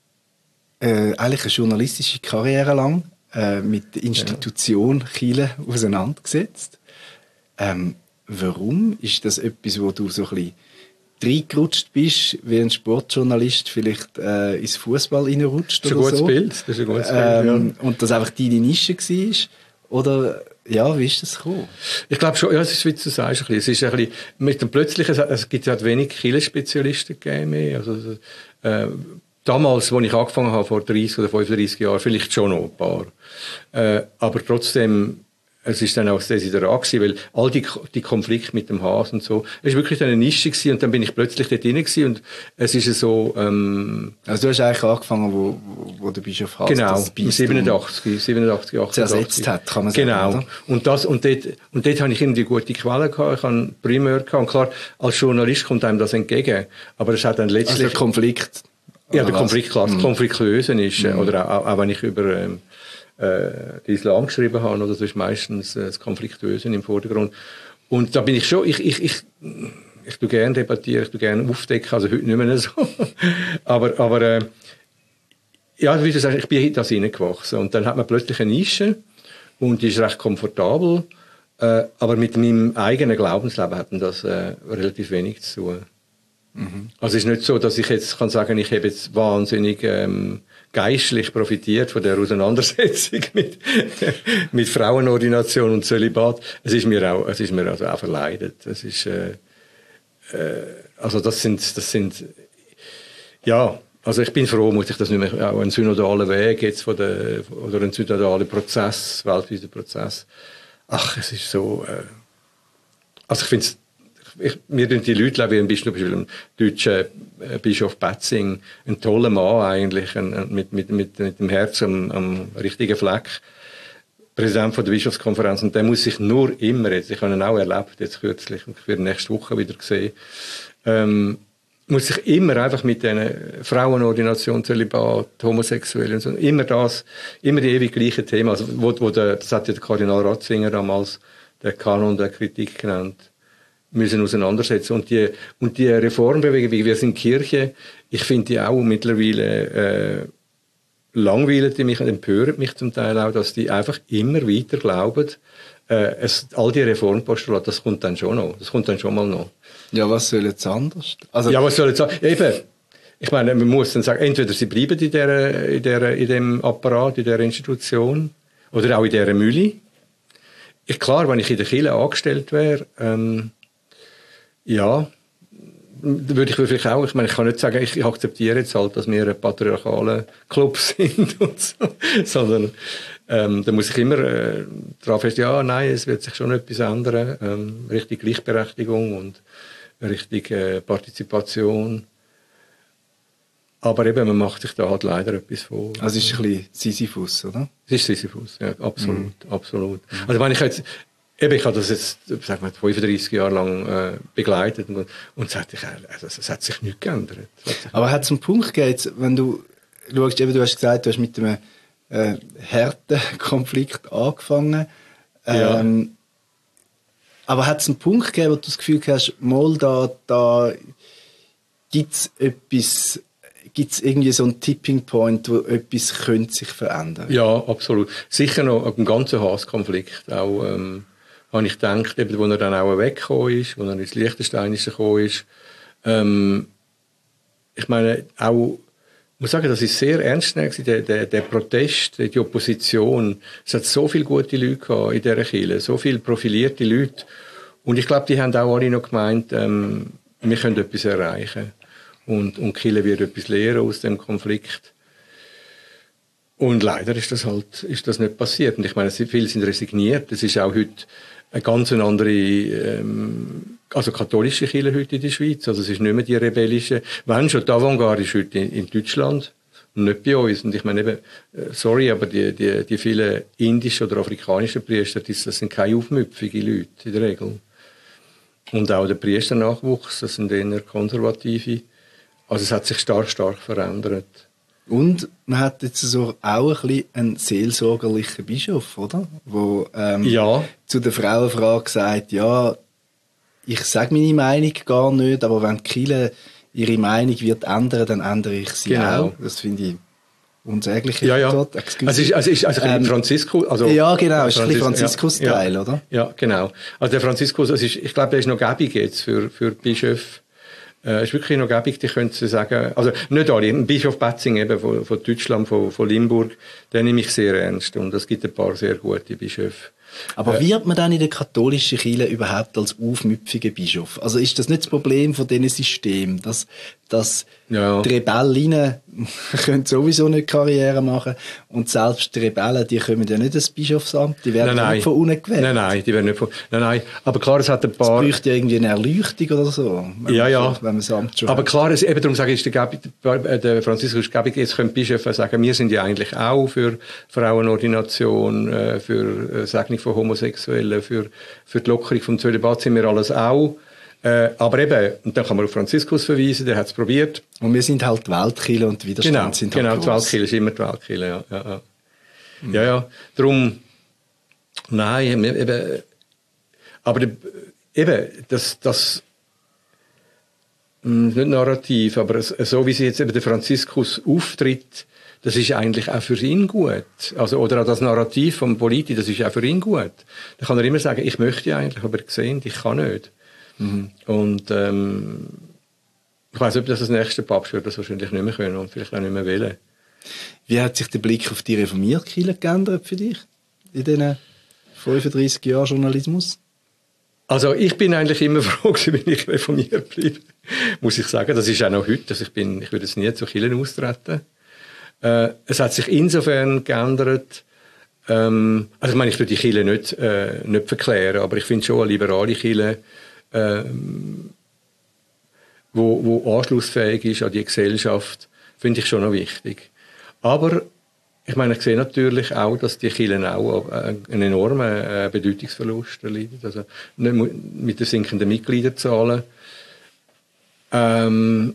äh, eigentlich eine journalistische Karriere lang äh, mit der Institution ja. Kirche auseinandergesetzt. Ähm, warum? Ist das etwas, wo du so ein bisschen reingerutscht bist, wie ein Sportjournalist vielleicht äh, ins Fußball reinrutscht oder so? Das ist ein gutes Bild. Das ist ein gutes Bild ähm, ja. Und das einfach deine Nische war? Oder, ja, wie ist das gekommen? Ich glaube schon, ja, es ist, wie du sagst, ein bisschen. Es ist ein bisschen, mit dem Plötzlichen, es gibt ja wenig Kirchenspezialisten gegeben. Also, äh, damals, als ich angefangen habe, vor dreißig oder fünfunddreißig Jahren, vielleicht schon noch ein paar. Äh, aber trotzdem, es ist dann auch das Desiderat gewesen, weil all die, die Konflikte mit dem Haas und so, es war wirklich eine Nische gewesen und dann bin ich plötzlich dort drin gewesen und es ist so, ähm, also du hast eigentlich angefangen, wo, wo, wo der Bischof Haas genau, das siebenundachtzig, siebenundachtzig, achtundachtzig zersetzt hat, kann man sagen. Genau. Oder? Und das, und dort, und dort habe ich irgendwie gute Quellen gehabt, ich habe Primär gehabt und klar, als Journalist kommt einem das entgegen, aber es hat dann letztlich... Also der Konflikt... Ja, der Konflikt, klar, das mhm. Konfliktlösen ist, Mhm. oder auch, auch wenn ich über ähm, äh, den Islam geschrieben habe, oder so ist meistens äh, das Konfliktlösen im Vordergrund. Und da bin ich schon, ich, ich, ich, ich tu gerne debattieren, ich tu gerne aufdecken, also heute nicht mehr so. aber, aber, äh, ja, wie du sagst, ich bin in das hineingewachsen. Und dann hat man plötzlich eine Nische, und die ist recht komfortabel, äh, aber mit meinem eigenen Glaubensleben hat das äh, relativ wenig zu tun. Mhm. Also es ist nicht so, dass ich jetzt kann sagen, ich habe jetzt wahnsinnig ähm, geistlich profitiert von der Auseinandersetzung mit, mit Frauenordination und Zölibat. Es ist mir auch, es ist mir also auch verleidet. Es ist, äh, äh, also das sind, das sind, ja, also ich bin froh, muss ich das nicht mehr, auch einen synodalen Weg jetzt von der, oder einen synodalen Prozess, weltweiter Prozess. Ach, es ist so, äh, also ich finde es, Ich, mir tun die Leute, wie ein Bischof, ein deutscher Bischof Betzing, ein toller Mann eigentlich, ein, ein, mit, mit, mit, mit dem Herz am, am richtigen Fleck, Präsident von der Bischofskonferenz, und der muss sich nur immer, jetzt, ich habe ihn auch erlebt, jetzt kürzlich, und ich werde nächste Woche wieder sehen, ähm, muss sich immer einfach mit diesen Frauenordination, Zölibat, Homosexuellen, so, immer das, immer die ewig gleichen Themen, also, wo, wo der, das hat ja der Kardinal Ratzinger damals, der Kanon der Kritik genannt, müssen auseinandersetzen. Und die, und die Reformbewegung, wie wir sind Kirche, ich finde die auch mittlerweile, äh, langweilen die mich und empören mich zum Teil auch, dass die einfach immer weiter glauben, äh, es, all die Reformpostulate, das kommt dann schon noch. Das kommt dann schon mal noch. Ja, was soll jetzt anders? Also, ja, was soll jetzt sagen? Eben. Ich meine, man muss dann sagen, entweder sie bleiben in der, in der, in dem Apparat, in der Institution, oder auch in dieser Mühle. Ich, klar, wenn ich in der Kirche angestellt wäre, ähm, ja, würde ich vielleicht auch, ich meine, ich kann nicht sagen, ich akzeptiere jetzt halt, dass wir ein patriarchaler Club sind und so, sondern ähm, da muss ich immer äh, darauf fest, ja, nein, es wird sich schon etwas ändern, ähm, Richtung Gleichberechtigung und Richtung äh, Partizipation. Aber eben, man macht sich da halt leider etwas vor. Also es ist ein bisschen Sisyphus, oder? Es ist Sisyphus, ja, absolut, mhm. absolut. Also wenn ich jetzt Eben, ich habe das jetzt, sag mal, fünfunddreissig Jahre lang äh, begleitet und, und es, hat sich, also, es hat sich nichts geändert. Aber hat es einen Punkt gegeben, wenn du schaust, eben, du hast gesagt, du hast mit einem äh, harten Konflikt angefangen. Ähm, ja. Aber hat es einen Punkt gegeben, wo du das Gefühl hast, mal da, da gibt es etwas, gibt es irgendwie so einen Tipping Point, wo etwas könnte sich verändern? Ja, absolut. Sicher noch einen ganzen Hasskonflikt auch, ähm, habe ich gedacht, eben, wo er dann auch weggekommen ist, wo er ins Liechtensteinische gekommen ist. Ähm, ich meine, auch, ich muss sagen, das ist sehr ernst gewesen, der, der, der Protest, die Opposition. Es hat so viele gute Leute gehabt in dieser Kirche, so viele profilierte Leute. Und ich glaube, die haben auch alle noch gemeint, ähm, wir können etwas erreichen. Und, und Kirche wird etwas lernen aus dem Konflikt. Und leider ist das halt, ist das nicht passiert. Und ich meine, viele sind resigniert. Es ist auch heute eine ganz andere, ähm, also katholische Kirche heute in der Schweiz. Also es ist nicht mehr die rebellische. Wenn schon, die Avantgarde ist heute in, in Deutschland und nicht bei uns. Und ich meine eben, sorry, aber die, die, die vielen indischen oder afrikanischen Priester, das sind keine aufmüpfige Leute in der Regel. Und auch der Priesternachwuchs, das sind eher konservative. Also es hat sich stark, stark verändert. Und man hat jetzt so auch ein bisschen einen seelsorgerlichen Bischof, oder? Wo ähm, ja. zu der Frauenfrage sagt, ja, ich sage meine Meinung gar nicht, aber wenn die Kirche ihre Meinung wird ändern, dann ändere ich sie genau. auch. Das finde ich unsäglich. Ja, ja. Also es ist, also ist also ähm, Franziskus. Also ja, genau, es ist Franzis- ein Franziskus-Teil, ja, oder? Ja, genau. Also der Franziskus, also ist, ich glaube, der ist noch gäbig jetzt für, für Bischöfe. Es äh, ist wirklich noch gäbig, die können Sie sagen, also nicht alle, ein Bischof Betzing eben von, von Deutschland, von, von Limburg, den nehme ich sehr ernst und es gibt ein paar sehr gute Bischöfe. Aber äh, wird man dann in der katholischen Kirche überhaupt als aufmüpfiger Bischof? Also ist das nicht das Problem von diesem System, dass, dass ja. die Rebellinnen können sowieso nicht Karriere machen. Und selbst die Rebellen, die kommen ja nicht ins Bischofsamt, die werden nein, nicht von unten gewählt. Nein, nein, die werden nicht von... Nein, nein. Aber klar, es hat ein paar... Es bräuchte ja irgendwie eine Erleuchtung oder so. Wenn ja, man, ja. Wenn man das Amt schon Aber hat. klar, es, eben darum sage ich, der, der, der Franziskus Gäbig, jetzt können die Bischöfe sagen, wir sind ja eigentlich auch für Frauenordination, äh, für äh, Segnung von Homosexuellen, für, für die Lockerung vom Zölibat sind wir alles auch. Äh, aber eben, und dann kann man auf Franziskus verweisen, der hat es probiert. Und wir sind halt die Weltkirche und die Widerstände Genau, sind genau, halt die gross. Weltkirche ist immer die Weltkirche, ja. Ja, ja. Mhm. ja, ja. Darum, nein, eben, aber die, eben, das, das, nicht narrativ, aber so wie sie jetzt eben der Franziskus auftritt, das ist eigentlich auch für ihn gut. Also, oder auch das Narrativ vom Politi, das ist auch für ihn gut. Da kann er immer sagen, ich möchte eigentlich, aber gesehen, ich kann nicht. Mhm. Und ähm, ich weiss nicht, ob das das nächste Papst wird das wahrscheinlich nicht mehr können und vielleicht auch nicht mehr wollen. Wie hat sich der Blick auf die reformierte Kirche geändert für dich in diesen fünfunddreissig Jahren Journalismus? Also ich bin eigentlich immer froh gewesen, wenn ich reformiert bleibe, muss ich sagen. Das ist auch noch heute. Also ich, bin, ich würde jetzt nie zu Kirchen austreten. Äh, es hat sich insofern geändert, ähm, also ich meine, ich würde die Kirche nicht, äh, nicht verklären, aber ich finde schon eine liberale Kirche, äh, wo, wo anschlussfähig ist an die Gesellschaft, finde ich schon noch wichtig. Aber ich meine, ich sehe natürlich auch, dass die Kirchen auch einen enormen Bedeutungsverlust erleiden. Also nicht mit den sinkenden Mitgliederzahlen. Ähm,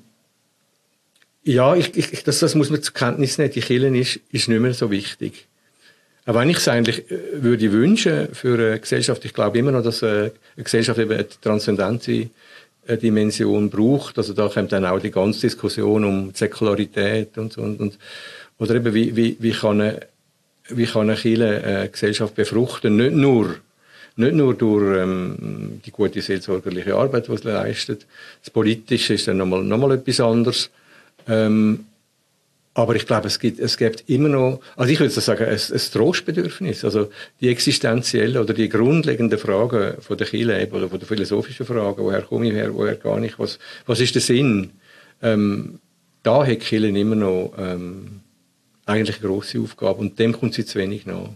ja, ich, ich, das, das muss man zur Kenntnis nehmen. Die Kirche ist, ist nicht mehr so wichtig. Auch wenn ich es eigentlich würde wünschen für eine Gesellschaft, ich glaube immer noch, dass eine Gesellschaft eben eine transzendente Dimension braucht. Also da kommt dann auch die ganze Diskussion um Säkularität und so. Und, und, oder eben, wie, wie, wie kann eine, wie kann eine Kirche eine Gesellschaft befruchten? Nicht nur, nicht nur durch ähm, die gute seelsorgerliche Arbeit, die sie leistet. Das Politische ist dann nochmal, nochmal etwas anderes. Ähm, aber ich glaube, es gibt, es gibt immer noch, also ich würde sagen, ein, ein Trostbedürfnis. Also die existenziellen oder die grundlegenden Fragen von der Kirche oder von der philosophischen Fragen, woher komme ich her, woher gar nicht, was, was ist der Sinn? Ähm, da hat die Kirche immer noch ähm, eigentlich eine grosse Aufgabe und dem kommt sie zu wenig nach.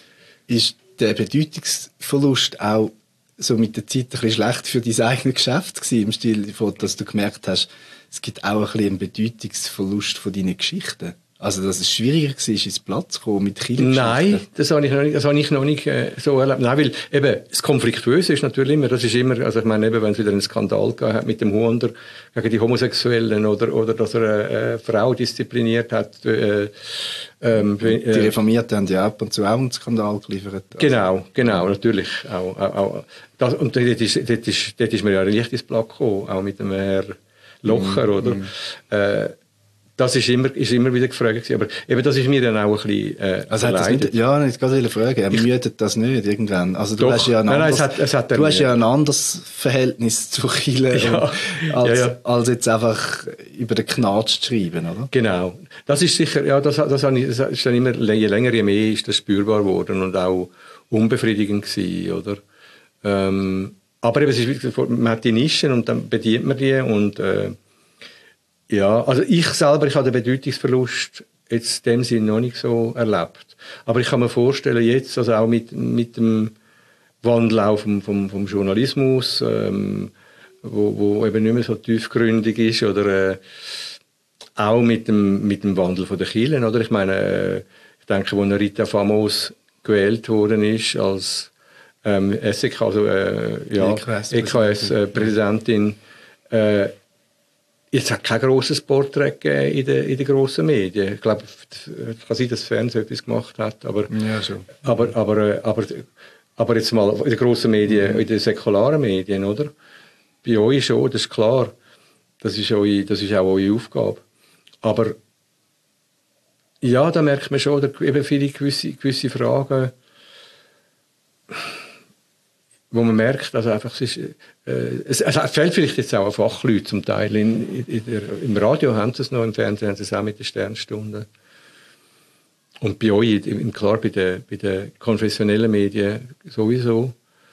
Ist der Bedeutungsverlust auch so mit der Zeit ein bisschen schlecht für dein eigenes Geschäft gewesen, im Stil von, dass du gemerkt hast, es gibt auch ein bisschen einen Bedeutungsverlust von deinen Geschichten? Also, dass es schwieriger war, ins Platz zu kommen mit Kirchengeschichten? Nein, das habe ich noch nicht, das habe ich noch nicht äh, so erlebt. Nein, weil eben, das Konfliktuöse ist natürlich immer, das ist immer, also ich meine eben, wenn es wieder einen Skandal gegeben hat mit dem Hunder gegen die Homosexuellen oder, oder dass er eine, eine Frau diszipliniert hat. Äh, ähm, die Reformierten haben ja ab und zu auch einen Skandal geliefert. Also. Genau, genau, natürlich. Auch, auch, auch. Das, und dort ist, dort, ist, dort ist mir ja ein leichtes Blatt gekommen, auch mit dem Herr Locher, mm, oder? Mm. Äh, Das ist immer, ist immer wieder gefragt gewesen. Aber eben, das ist mir dann auch ein bisschen, äh, also hat das nicht, ja, ich wollte gerade fragen. Er müdet das nicht irgendwann. Also du Doch, hast ja ein nein, anderes, nein, es hat, es hat du hast ja ein anderes Verhältnis zu Kirche, ja, als, ja, ja. als jetzt einfach über den Knatsch zu schreiben, oder? Genau. Das ist sicher, ja, das, das, das ist dann immer, je länger, je mehr ist das spürbar geworden und auch unbefriedigend gewesen, oder? Ähm, aber eben, es ist, man hat die Nischen und dann bedient man die und, äh, ja, also ich selber, ich habe den Bedeutungsverlust jetzt in dem Sinne noch nicht so erlebt. Aber ich kann mir vorstellen, jetzt, also auch mit, mit dem Wandel auch vom, vom, vom Journalismus, ähm, wo, wo eben nicht mehr so tiefgründig ist, oder äh, auch mit dem, mit dem Wandel von der Kirchen, oder? Ich meine, äh, ich denke, wo eine Rita Famos gewählt worden ist als ähm, S E K, also äh, ja, E K S-Präsidentin, äh, es hat kein grosses Porträt gegeben in den, in den grossen Medien. Ich glaube, es kann sein, dass das Fernsehen etwas gemacht hat, aber, ja, schon. aber, aber, aber, aber jetzt mal in den grossen Medien, mhm. in den säkularen Medien, oder? Bei euch schon, das ist klar. Das ist, eure, das ist auch eure Aufgabe. Aber ja, da merkt man schon, oder eben viele gewisse, gewisse Fragen, wo man merkt, also einfach, es, ist, äh, es, es fehlt vielleicht jetzt auch an Fachleuten zum Teil. In, in der, Im Radio haben sie es noch, im Fernsehen haben sie es auch mit den Sternstunden. Und bei euch, im, klar, bei den, bei den konfessionellen Medien sowieso.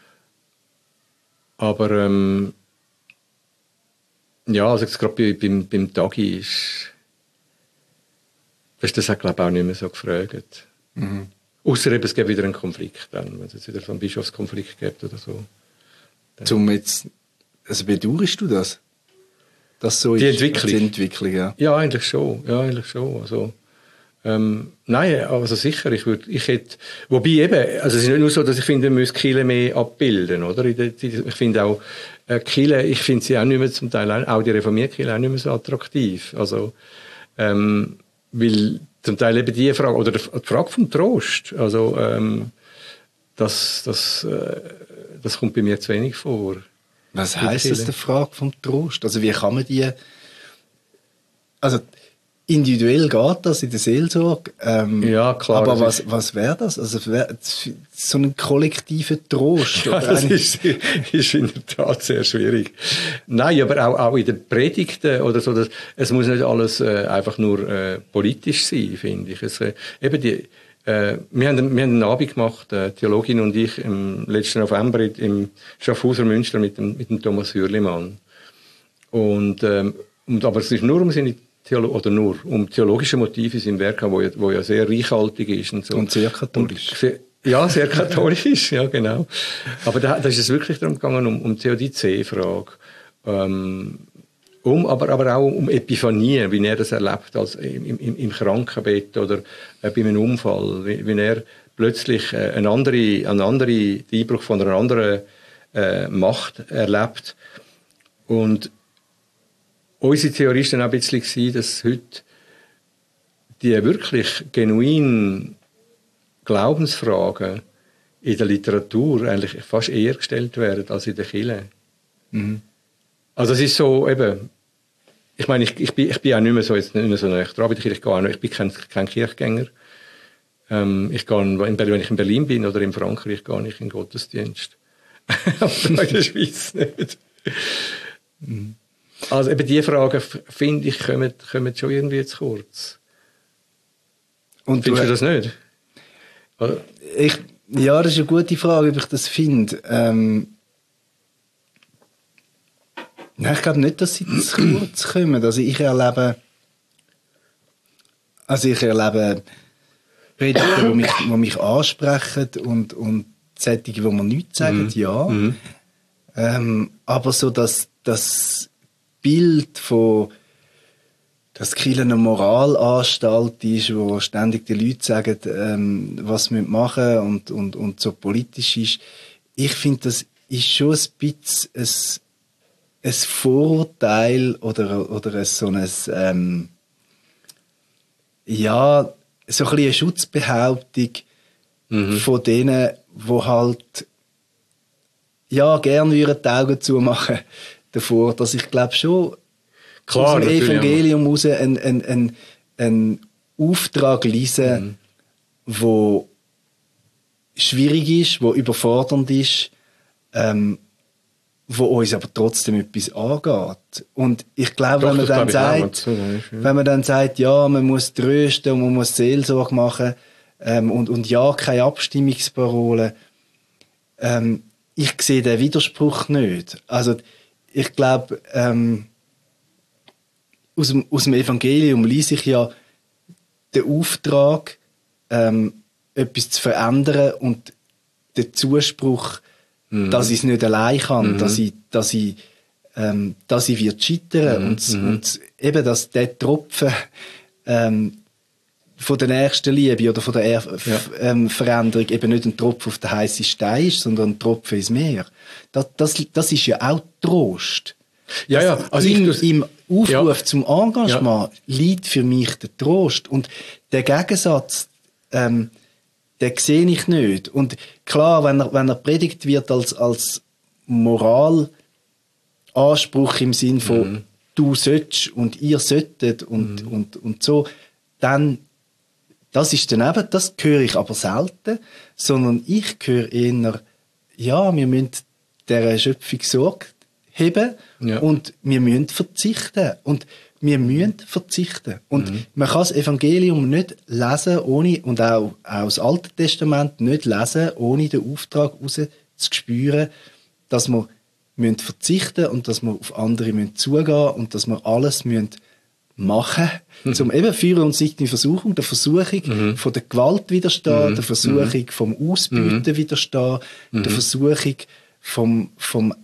Aber ähm, ja, also gerade bei, beim, beim Tagi ist, ist das, glaube ich, auch nicht mehr so gefragt. Mhm. Ausser eben, es gibt wieder einen Konflikt, dann, wenn es jetzt wieder so einen Bischofskonflikt gibt oder so. Zum jetzt, also bedauerst du das? Das so die ist, Entwicklung? Die Entwicklung, ja. Ja, eigentlich schon. Ja, eigentlich schon. Also, ähm, nein, also sicher, ich würde, ich hätte, wobei eben, also es ist nicht nur so, dass ich finde, wir müssen Kirche mehr abbilden, oder? Ich finde auch, äh, Kirche, ich finde sie auch nicht mehr zum Teil, auch die reformierte Kirche auch nicht mehr so attraktiv. Also, ähm, weil zum Teil eben die Frage, oder die Frage vom Trost, also, ähm, das, das, äh, das kommt bei mir zu wenig vor. Was heisst das, die Frage vom Trost? Also wie kann man die... Also individuell geht das in der Seelsorge. Ähm, ja, klar. Aber was, was wäre das? Also wär, so ein kollektiver Trost? Ja, das ist, ist in der Tat sehr schwierig. Nein, aber auch, auch in den Predigten oder so, das, es muss nicht alles äh, einfach nur äh, politisch sein, finde ich. Es, äh, eben die, äh, wir, haben, wir haben einen Abend gemacht, äh, Theologin und ich, im letzten November im Schaffhauser Münster mit dem, mit dem Thomas Hürlimann. Und, ähm, und, aber es ist nur um seine Theolo- oder nur um theologische Motive in seinem Werk, wo ja, wo ja sehr reichhaltig ist und so. Und sehr katholisch. Und sehr, ja, sehr katholisch, ja, genau. Aber da, da ist es wirklich darum gegangen, um, um die Theodizee-Frage. Ähm, um, aber, aber auch um Epiphanie, wie er das erlebt, als im, im, im Krankenbett oder äh, bei einem Unfall, wie, wie er plötzlich äh, eine andere, eine andere, den Einbruch von einer anderen äh, Macht erlebt. Und unsere Theorie war dann auch ein bisschen, dass heute die wirklich genuinen Glaubensfragen in der Literatur eigentlich fast eher gestellt werden als in der Kirche. Mhm. Also es ist so, eben, ich meine, ich, ich, bin, ich bin auch nicht mehr so, jetzt nicht mehr so nah dran bei der Kirche, ich, gehe auch nicht, ich bin kein, kein Kirchgänger. Ähm, ich gehe, in Berlin, wenn ich in Berlin bin oder in Frankreich, gehe ich in den Gottesdienst. Aber in der Schweiz nicht. Mhm. Also eben diese Fragen, finde ich, kommen, kommen schon irgendwie zu kurz. Und findest du, du das nicht? Oder? Ich, ja, das ist eine gute Frage, ob ich das finde. Ähm, nein, ich glaube nicht, dass sie zu kurz kommen. Also ich erlebe, also ich erlebe Predigten, die mich, die mich ansprechen und, und Sättige, die mir nichts sagen, mhm. ja. Mhm. Ähm, aber so, dass das Bild von, dass Kirche eine Moralanstalt ist, wo ständig die Leute sagen, ähm, was sie machen und, und, und so politisch ist. Ich finde, das ist schon ein bisschen ein, ein Vorurteil oder, oder ein, so ein, ähm, ja, so ein bisschen eine Schutzbehauptung mhm. von denen, die halt, ja, gerne würden die Augen zumachen davor, dass ich glaube schon Klar, aus dem Evangelium raus einen, einen, einen, einen Auftrag lesen, mhm. wo schwierig ist, wo überfordernd ist, ähm, wo uns aber trotzdem etwas angeht. Und ich glaube, Doch, wenn man dann sagt, so, ja. wenn man dann sagt, ja, man muss trösten und man muss Seelsorge machen ähm, und, und ja, keine Abstimmungsparole, ähm, ich sehe den Widerspruch nicht. Also ich glaube, ähm, aus, dem, aus dem Evangelium lese ich ja den Auftrag, ähm, etwas zu verändern und den Zuspruch, mhm. dass ich es nicht allein kann, mhm. dass ich, dass ich, ähm, dass ich wird scheitern mhm. und, mhm. und eben, dass der Tropfen ähm, von der nächsten Liebe oder von der er- ja. F- ähm, Veränderung eben nicht ein Tropfen auf den heißen Stein ist, sondern ein Tropfen ins Meer. Das, das, das ist ja auch Trost. Ja, ja. Also Im, ich, Im Aufruf ja. zum Engagement ja. liegt für mich der Trost. Und der Gegensatz, ähm, den sehe ich nicht. Und klar, wenn er, wenn er predigt wird als, als Moralanspruch im Sinn von mhm. du sollst und ihr solltet und, mhm. und, und so, dann das ist dann eben, das höre ich aber selten, sondern ich höre eher, ja, wir müssen dieser Schöpfung Sorge haben ja. und wir müssen verzichten. Und wir müssen verzichten. Und mhm. man kann das Evangelium nicht lesen, ohne, und auch, auch das Alte Testament nicht lesen, ohne den Auftrag raus zu spüren, dass wir müssen verzichten und dass wir auf andere müssen zugehen und dass wir alles müssen machen, mhm. zum eben Führen und Siegen in Versuchung, der Versuchung mhm. von der Gewalt widerstehen, mhm. der Versuchung mhm. vom Ausbeuten mhm. widerstehen, mhm. der Versuchung vom, vom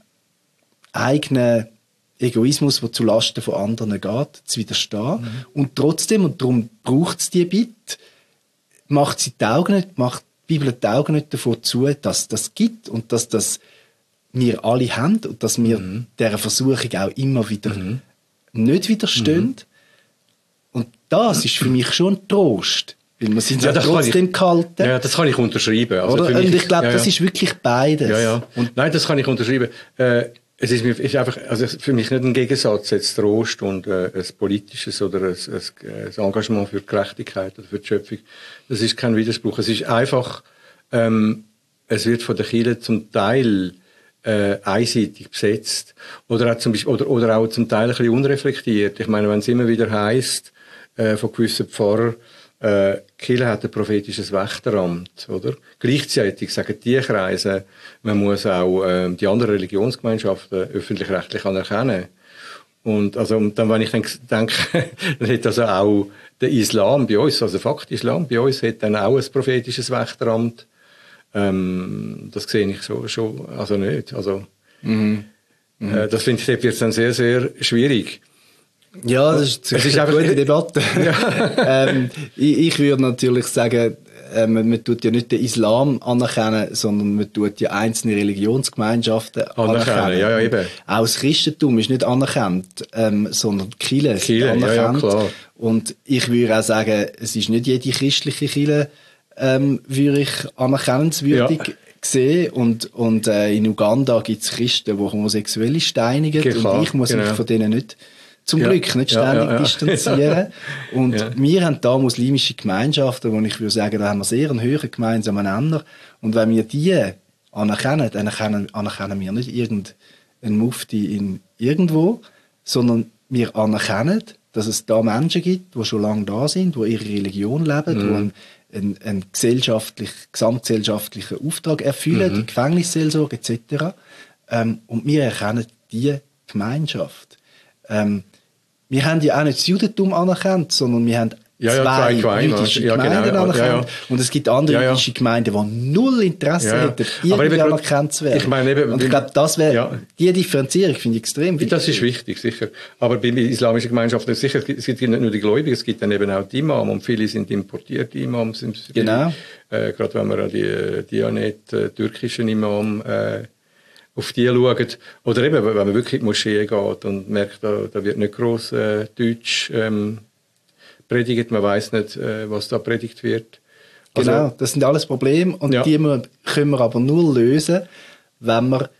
eigenen Egoismus, der zulasten von anderen geht, zu widerstehen. Mhm. Und trotzdem, und darum braucht es die Bitte, macht sie die Augen nicht, macht die Bibel die Augen nicht davon zu, dass das gibt und dass das wir alle haben und dass wir mhm. dieser Versuchung auch immer wieder mhm. nicht widerstehen. Mhm. Und das ist für mich schon ein Trost, weil wir sind ja, ja trotzdem ich, gehalten. Ja, das kann ich unterschreiben. Also Oder? Für mich, mich, und ich glaube, ja, das ist wirklich beides. Ja, ja. Und nein, das kann ich unterschreiben. Äh, es ist, mir, ist einfach, also für mich nicht ein Gegensatz, jetzt Trost und äh, ein politisches oder ein, ein, ein Engagement für Gerechtigkeit oder für die Schöpfung. Das ist kein Widerspruch. Es ist einfach, ähm, es wird von der Kirche zum Teil Äh, einseitig besetzt oder auch, zum Beispiel, oder, oder auch zum Teil ein bisschen unreflektiert. Ich meine, wenn es immer wieder heisst, äh, von gewissen Pfarrern, äh, die Kirche hat ein prophetisches Wächteramt, oder? Gleichzeitig sagen die Kreise, man muss auch äh, die anderen Religionsgemeinschaften öffentlich-rechtlich anerkennen. Und, also, und dann, wenn ich dann denke, dann hat also auch der Islam bei uns, also Fakt Islam bei uns, hat dann auch ein prophetisches Wächteramt. Ähm, das sehe ich so schon, also nicht. Also, mhm. Mhm. Äh, das finde ich jetzt dann sehr, sehr schwierig. Ja, das ist, das ist eine gute Debatte. Ja. ähm, ich, ich würde natürlich sagen, äh, man, man tut ja nicht den Islam anerkennen, sondern man tut ja einzelne Religionsgemeinschaften anerkennen. anerkennen. Ja, ja, eben. Auch das Christentum ist nicht anerkannt, ähm, sondern die Kirche ist Kirche, anerkannt. Ja, ja, klar. Und ich würde auch sagen, es ist nicht jede christliche Kirche Ähm, würde ich anerkennenswürdig ja. sehen. Und, und äh, in Uganda gibt es Christen, die Homosexuelle steinigen. Klar, und ich muss genau. mich von denen nicht, zum ja. Glück, nicht ständig ja, ja, ja. distanzieren. Und ja. wir haben da muslimische Gemeinschaften, wo ich würde sagen, da haben wir sehr einen höheren gemeinsamen Nenner. Und wenn wir die anerkennen, dann anerkennen, anerkennen wir nicht irgendeinen Mufti in irgendwo, sondern wir anerkennen, dass es da Menschen gibt, die schon lange da sind, die ihre Religion leben, mhm. die einen, einen, einen gesellschaftlich, gesamtgesellschaftlichen Auftrag erfüllen, mhm. die Gefängnisseelsorge et cetera. Ähm, und wir erkennen diese Gemeinschaft. Ähm, wir haben ja auch nicht das Judentum anerkannt, sondern wir haben ja, ja, zwei, zwei jüdische ja, Gemeinden genau, anerkannt. ja, ja. Und es gibt andere ja, ja. jüdische Gemeinden, die null Interesse ja, ja. hätten, irgendwie anerkannt zu werden. Ich meine, eben, und ich glaube, das wäre, ja. die Differenzierung finde ich extrem wichtig. Das ist wichtig, sicher. Aber bei islamischen Gemeinschaften, sicher, es gibt nicht nur die Gläubigen, es gibt dann eben auch die Imams, und viele sind importierte Imams. Genau. Äh, gerade wenn man an die äh, Dianet, äh, türkischen Imam, äh, auf die schaut. Oder eben, wenn man wirklich in die Moschee geht und merkt, da, da wird nicht gross äh, Deutsch ähm, predigt, man weiss nicht, äh, was da predigt wird. Also, genau, das sind alles Probleme und ja. die können wir aber nur lösen, wenn wir,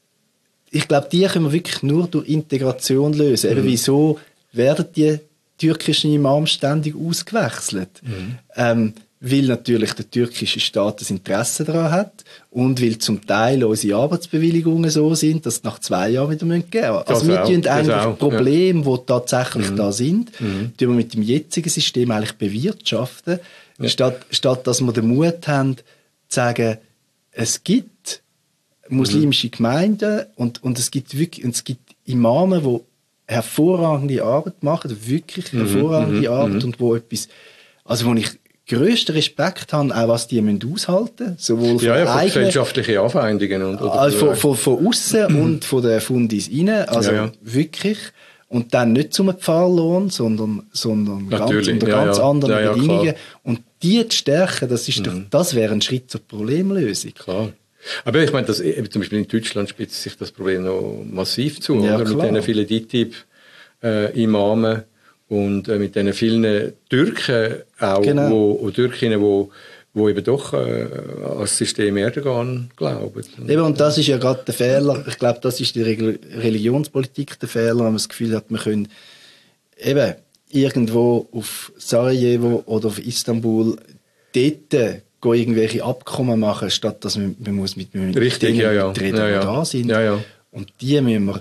ich glaube, die können wir wirklich nur durch Integration lösen. Mhm. Eben, wieso werden die türkischen Imams ständig ausgewechselt? Mhm. Ähm, weil natürlich der türkische Staat ein Interesse daran hat und weil zum Teil unsere Arbeitsbewilligungen so sind, dass nach zwei Jahren wieder geben müssen. Also das wir auch, tun eigentlich Probleme, ja. die tatsächlich mhm. da sind, mhm. die wir mit dem jetzigen System eigentlich bewirtschaften, ja. statt, statt dass wir den Mut haben, zu sagen, es gibt muslimische mhm. Gemeinden und, und es gibt wirklich, und es gibt Imame, die hervorragende Arbeit machen, wirklich mhm. hervorragende mhm. Arbeit mhm. und wo etwas, also wo ich grössten Respekt haben, auch was die müssen aushalten müssen. Sowohl ja, ja, von eigenen, gesellschaftlichen Anfeindungen. Und, oder also von, von, von außen und von den Fundis rein. Also ja, ja. wirklich. Und dann nicht zum Pfarrlohn, sondern, sondern ganz, unter ja, ganz ja. anderen ja, ja, Bedingungen. Klar. Und die zu stärken, das, ist mhm. doch, das wäre ein Schritt zur Problemlösung. Klar. Aber ich meine, dass, zum Beispiel in Deutschland spitzt sich das Problem noch massiv zu. Ja, oder? Mit diesen vielen D I T I B-Imamen. Äh, Und äh, mit diesen vielen Türken auch, genau. wo, wo Türkinnen, wo, wo eben doch äh, an das System Erdogan glauben. Eben, und das ist ja gerade der Fehler. Ich glaube, das ist die Religionspolitik der Fehler, wenn man das Gefühl hat, wir können eben irgendwo auf Sarajevo oder auf Istanbul dort irgendwelche Abkommen machen, statt dass man, man muss mit, mit Richtig, Dingen ja, ja. mitreden, ja, ja. die da sind. Ja, ja. Und die müssen wir,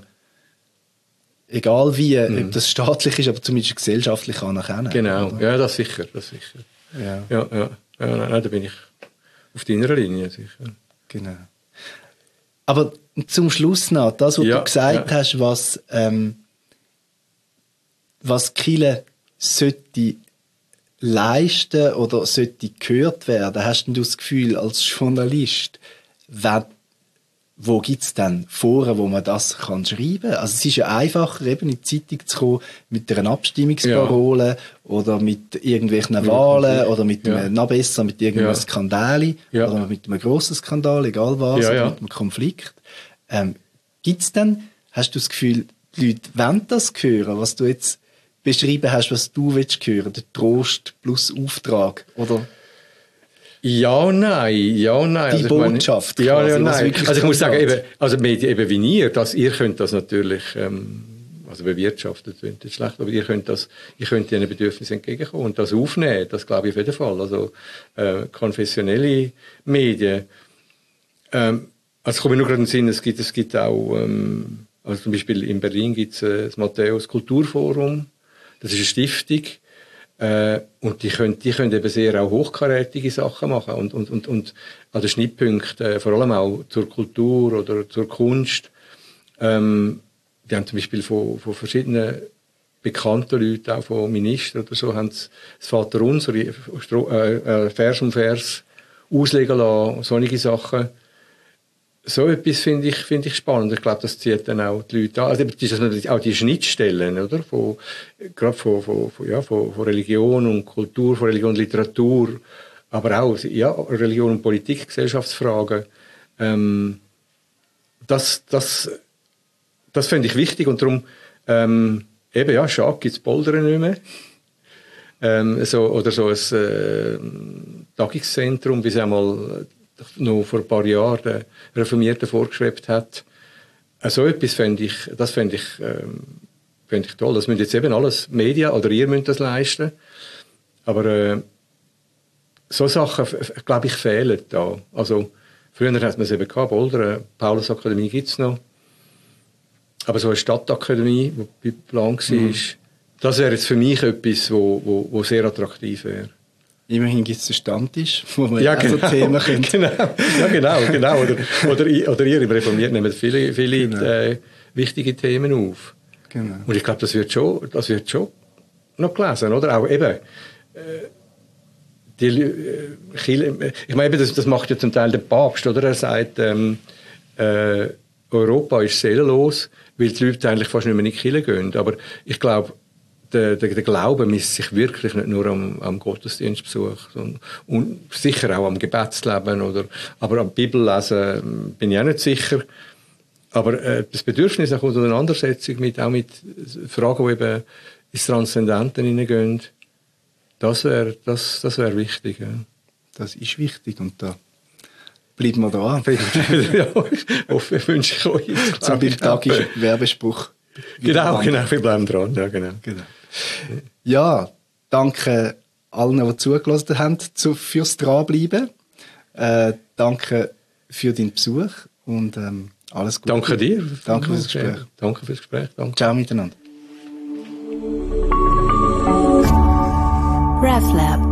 egal wie, mhm. ob das staatlich ist, aber zumindest gesellschaftlich anerkennen. Genau, oder? ja, das sicher, das sicher. Ja, ja, ja. ja nein, nein, da bin ich auf deiner Linie, sicher. Genau. Aber zum Schluss noch, das, was ja, du gesagt ja. hast, was, ähm, was die Kirche sollte leisten oder sollte gehört werden, hast du das Gefühl, als Journalist, wenn, wo gibt es denn Foren, wo man das kann schreiben kann? Also es ist ja einfacher, eben in die Zeitung zu kommen mit einer Abstimmungsparole ja. oder mit irgendwelchen ja, Wahlen oder mit ja. einem, noch besser, mit irgendeinem ja. Skandal ja. oder mit einem grossen Skandal, egal was, ja, oder ja. mit einem Konflikt. Ähm, gibt es denn, hast du das Gefühl, die Leute wollen das hören, was du jetzt beschrieben hast, was du willst hören, der Trost plus Auftrag, oder? Ja und nein, ja und nein. Die also Botschaft. Ich meine, ja, ja, nein. Also ich muss sagen, eben, also Medien, eben wie ihr, dass ihr könnt das natürlich, ähm, also bewirtschaftet, das ist schlecht, aber ihr könnt das, ihr könnt ihren Bedürfnissen entgegenkommen und das aufnehmen, das glaube ich auf jeden Fall. Also äh, konfessionelle Medien, ähm, also komme ich nur gerade in den Sinn, es gibt, es gibt auch, ähm, also zum Beispiel in Berlin gibt es äh, das Matthäus Kulturforum. Das ist eine Stiftung. Äh, und die können, die können eben sehr auch hochkarätige Sachen machen. Und, und, und, und an den Schnittpunkten, äh, vor allem auch zur Kultur oder zur Kunst. Ähm, die haben zum Beispiel von, von verschiedenen bekannten Leuten, auch von Ministern oder so, haben das Vaterunser, äh, äh, Vers um Vers auslegen lassen, solche Sachen. So etwas finde ich, finde ich spannend. Ich glaube, das zieht dann auch die Leute an. Also, das ist auch die Schnittstellen, oder? Von, gerade von, von, von, ja, von, von Religion und Kultur, von Religion und Literatur, aber auch, ja, Religion und Politik, Gesellschaftsfragen. Ähm, das, das, das finde ich wichtig und darum, ähm, eben, ja, schade gibt's Bouldern nicht mehr. Ähm, so, oder so ein, äh, Tagungszentrum, wie es einmal noch vor ein paar Jahren der Reformierten vorgeschwebt hat. So etwas fände ich, das fände ich, ähm, fände ich toll. Das müssen jetzt eben alles Medien oder ihr müsst das leisten. Aber äh, so Sachen, glaube ich, fehlen da. Also früher hat man es eben gehabt, Boulder, Paulusakademie gibt es noch. Aber so eine Stadtakademie, die geplant war, mhm. das wäre jetzt für mich etwas, wo, wo, wo sehr attraktiv wäre. Immerhin gibt es einen Stammtisch, wo man ja, also genau, Themen kennt. Genau, ja, genau, genau. Oder, oder, oder ihr im Reformiert nehmt viele, viele genau. äh, wichtige Themen auf. Genau. Und ich glaube, das wird schon, das wird schon noch gelesen, oder? Auch eben, äh, die, äh, ich meine, eben, das, das macht ja zum Teil der Papst, oder? Er sagt, ähm, äh, Europa ist seelenlos, weil die Leute eigentlich fast nicht mehr in die Kirche gehen. Aber ich glaube, Der, der, der Glaube misst sich wirklich nicht nur am, am Gottesdienstbesuch und, und sicher auch am Gebetsleben oder aber am Bibellesen bin ich auch nicht sicher. Aber äh, das Bedürfnis nach Auseinandersetzung mit auch mit Fragen, die eben ins Transzendente hineingehen, das wäre das, das wär wichtig. Ja. Das ist wichtig und da bleiben wir dran. Ja, ich hoffe, ich wünsche ich euch. Zum Bildtag ist Werbespruch. Genau, genau, wir bleiben dran. Ja, genau. genau. Ja, danke allen, die zugelassen haben, zu, fürs Dranbleiben. Äh, danke für deinen Besuch und ähm, alles Gute. Danke dir. Danke fürs Gespräch. Danke fürs Gespräch. Danke. Ciao miteinander. RefLab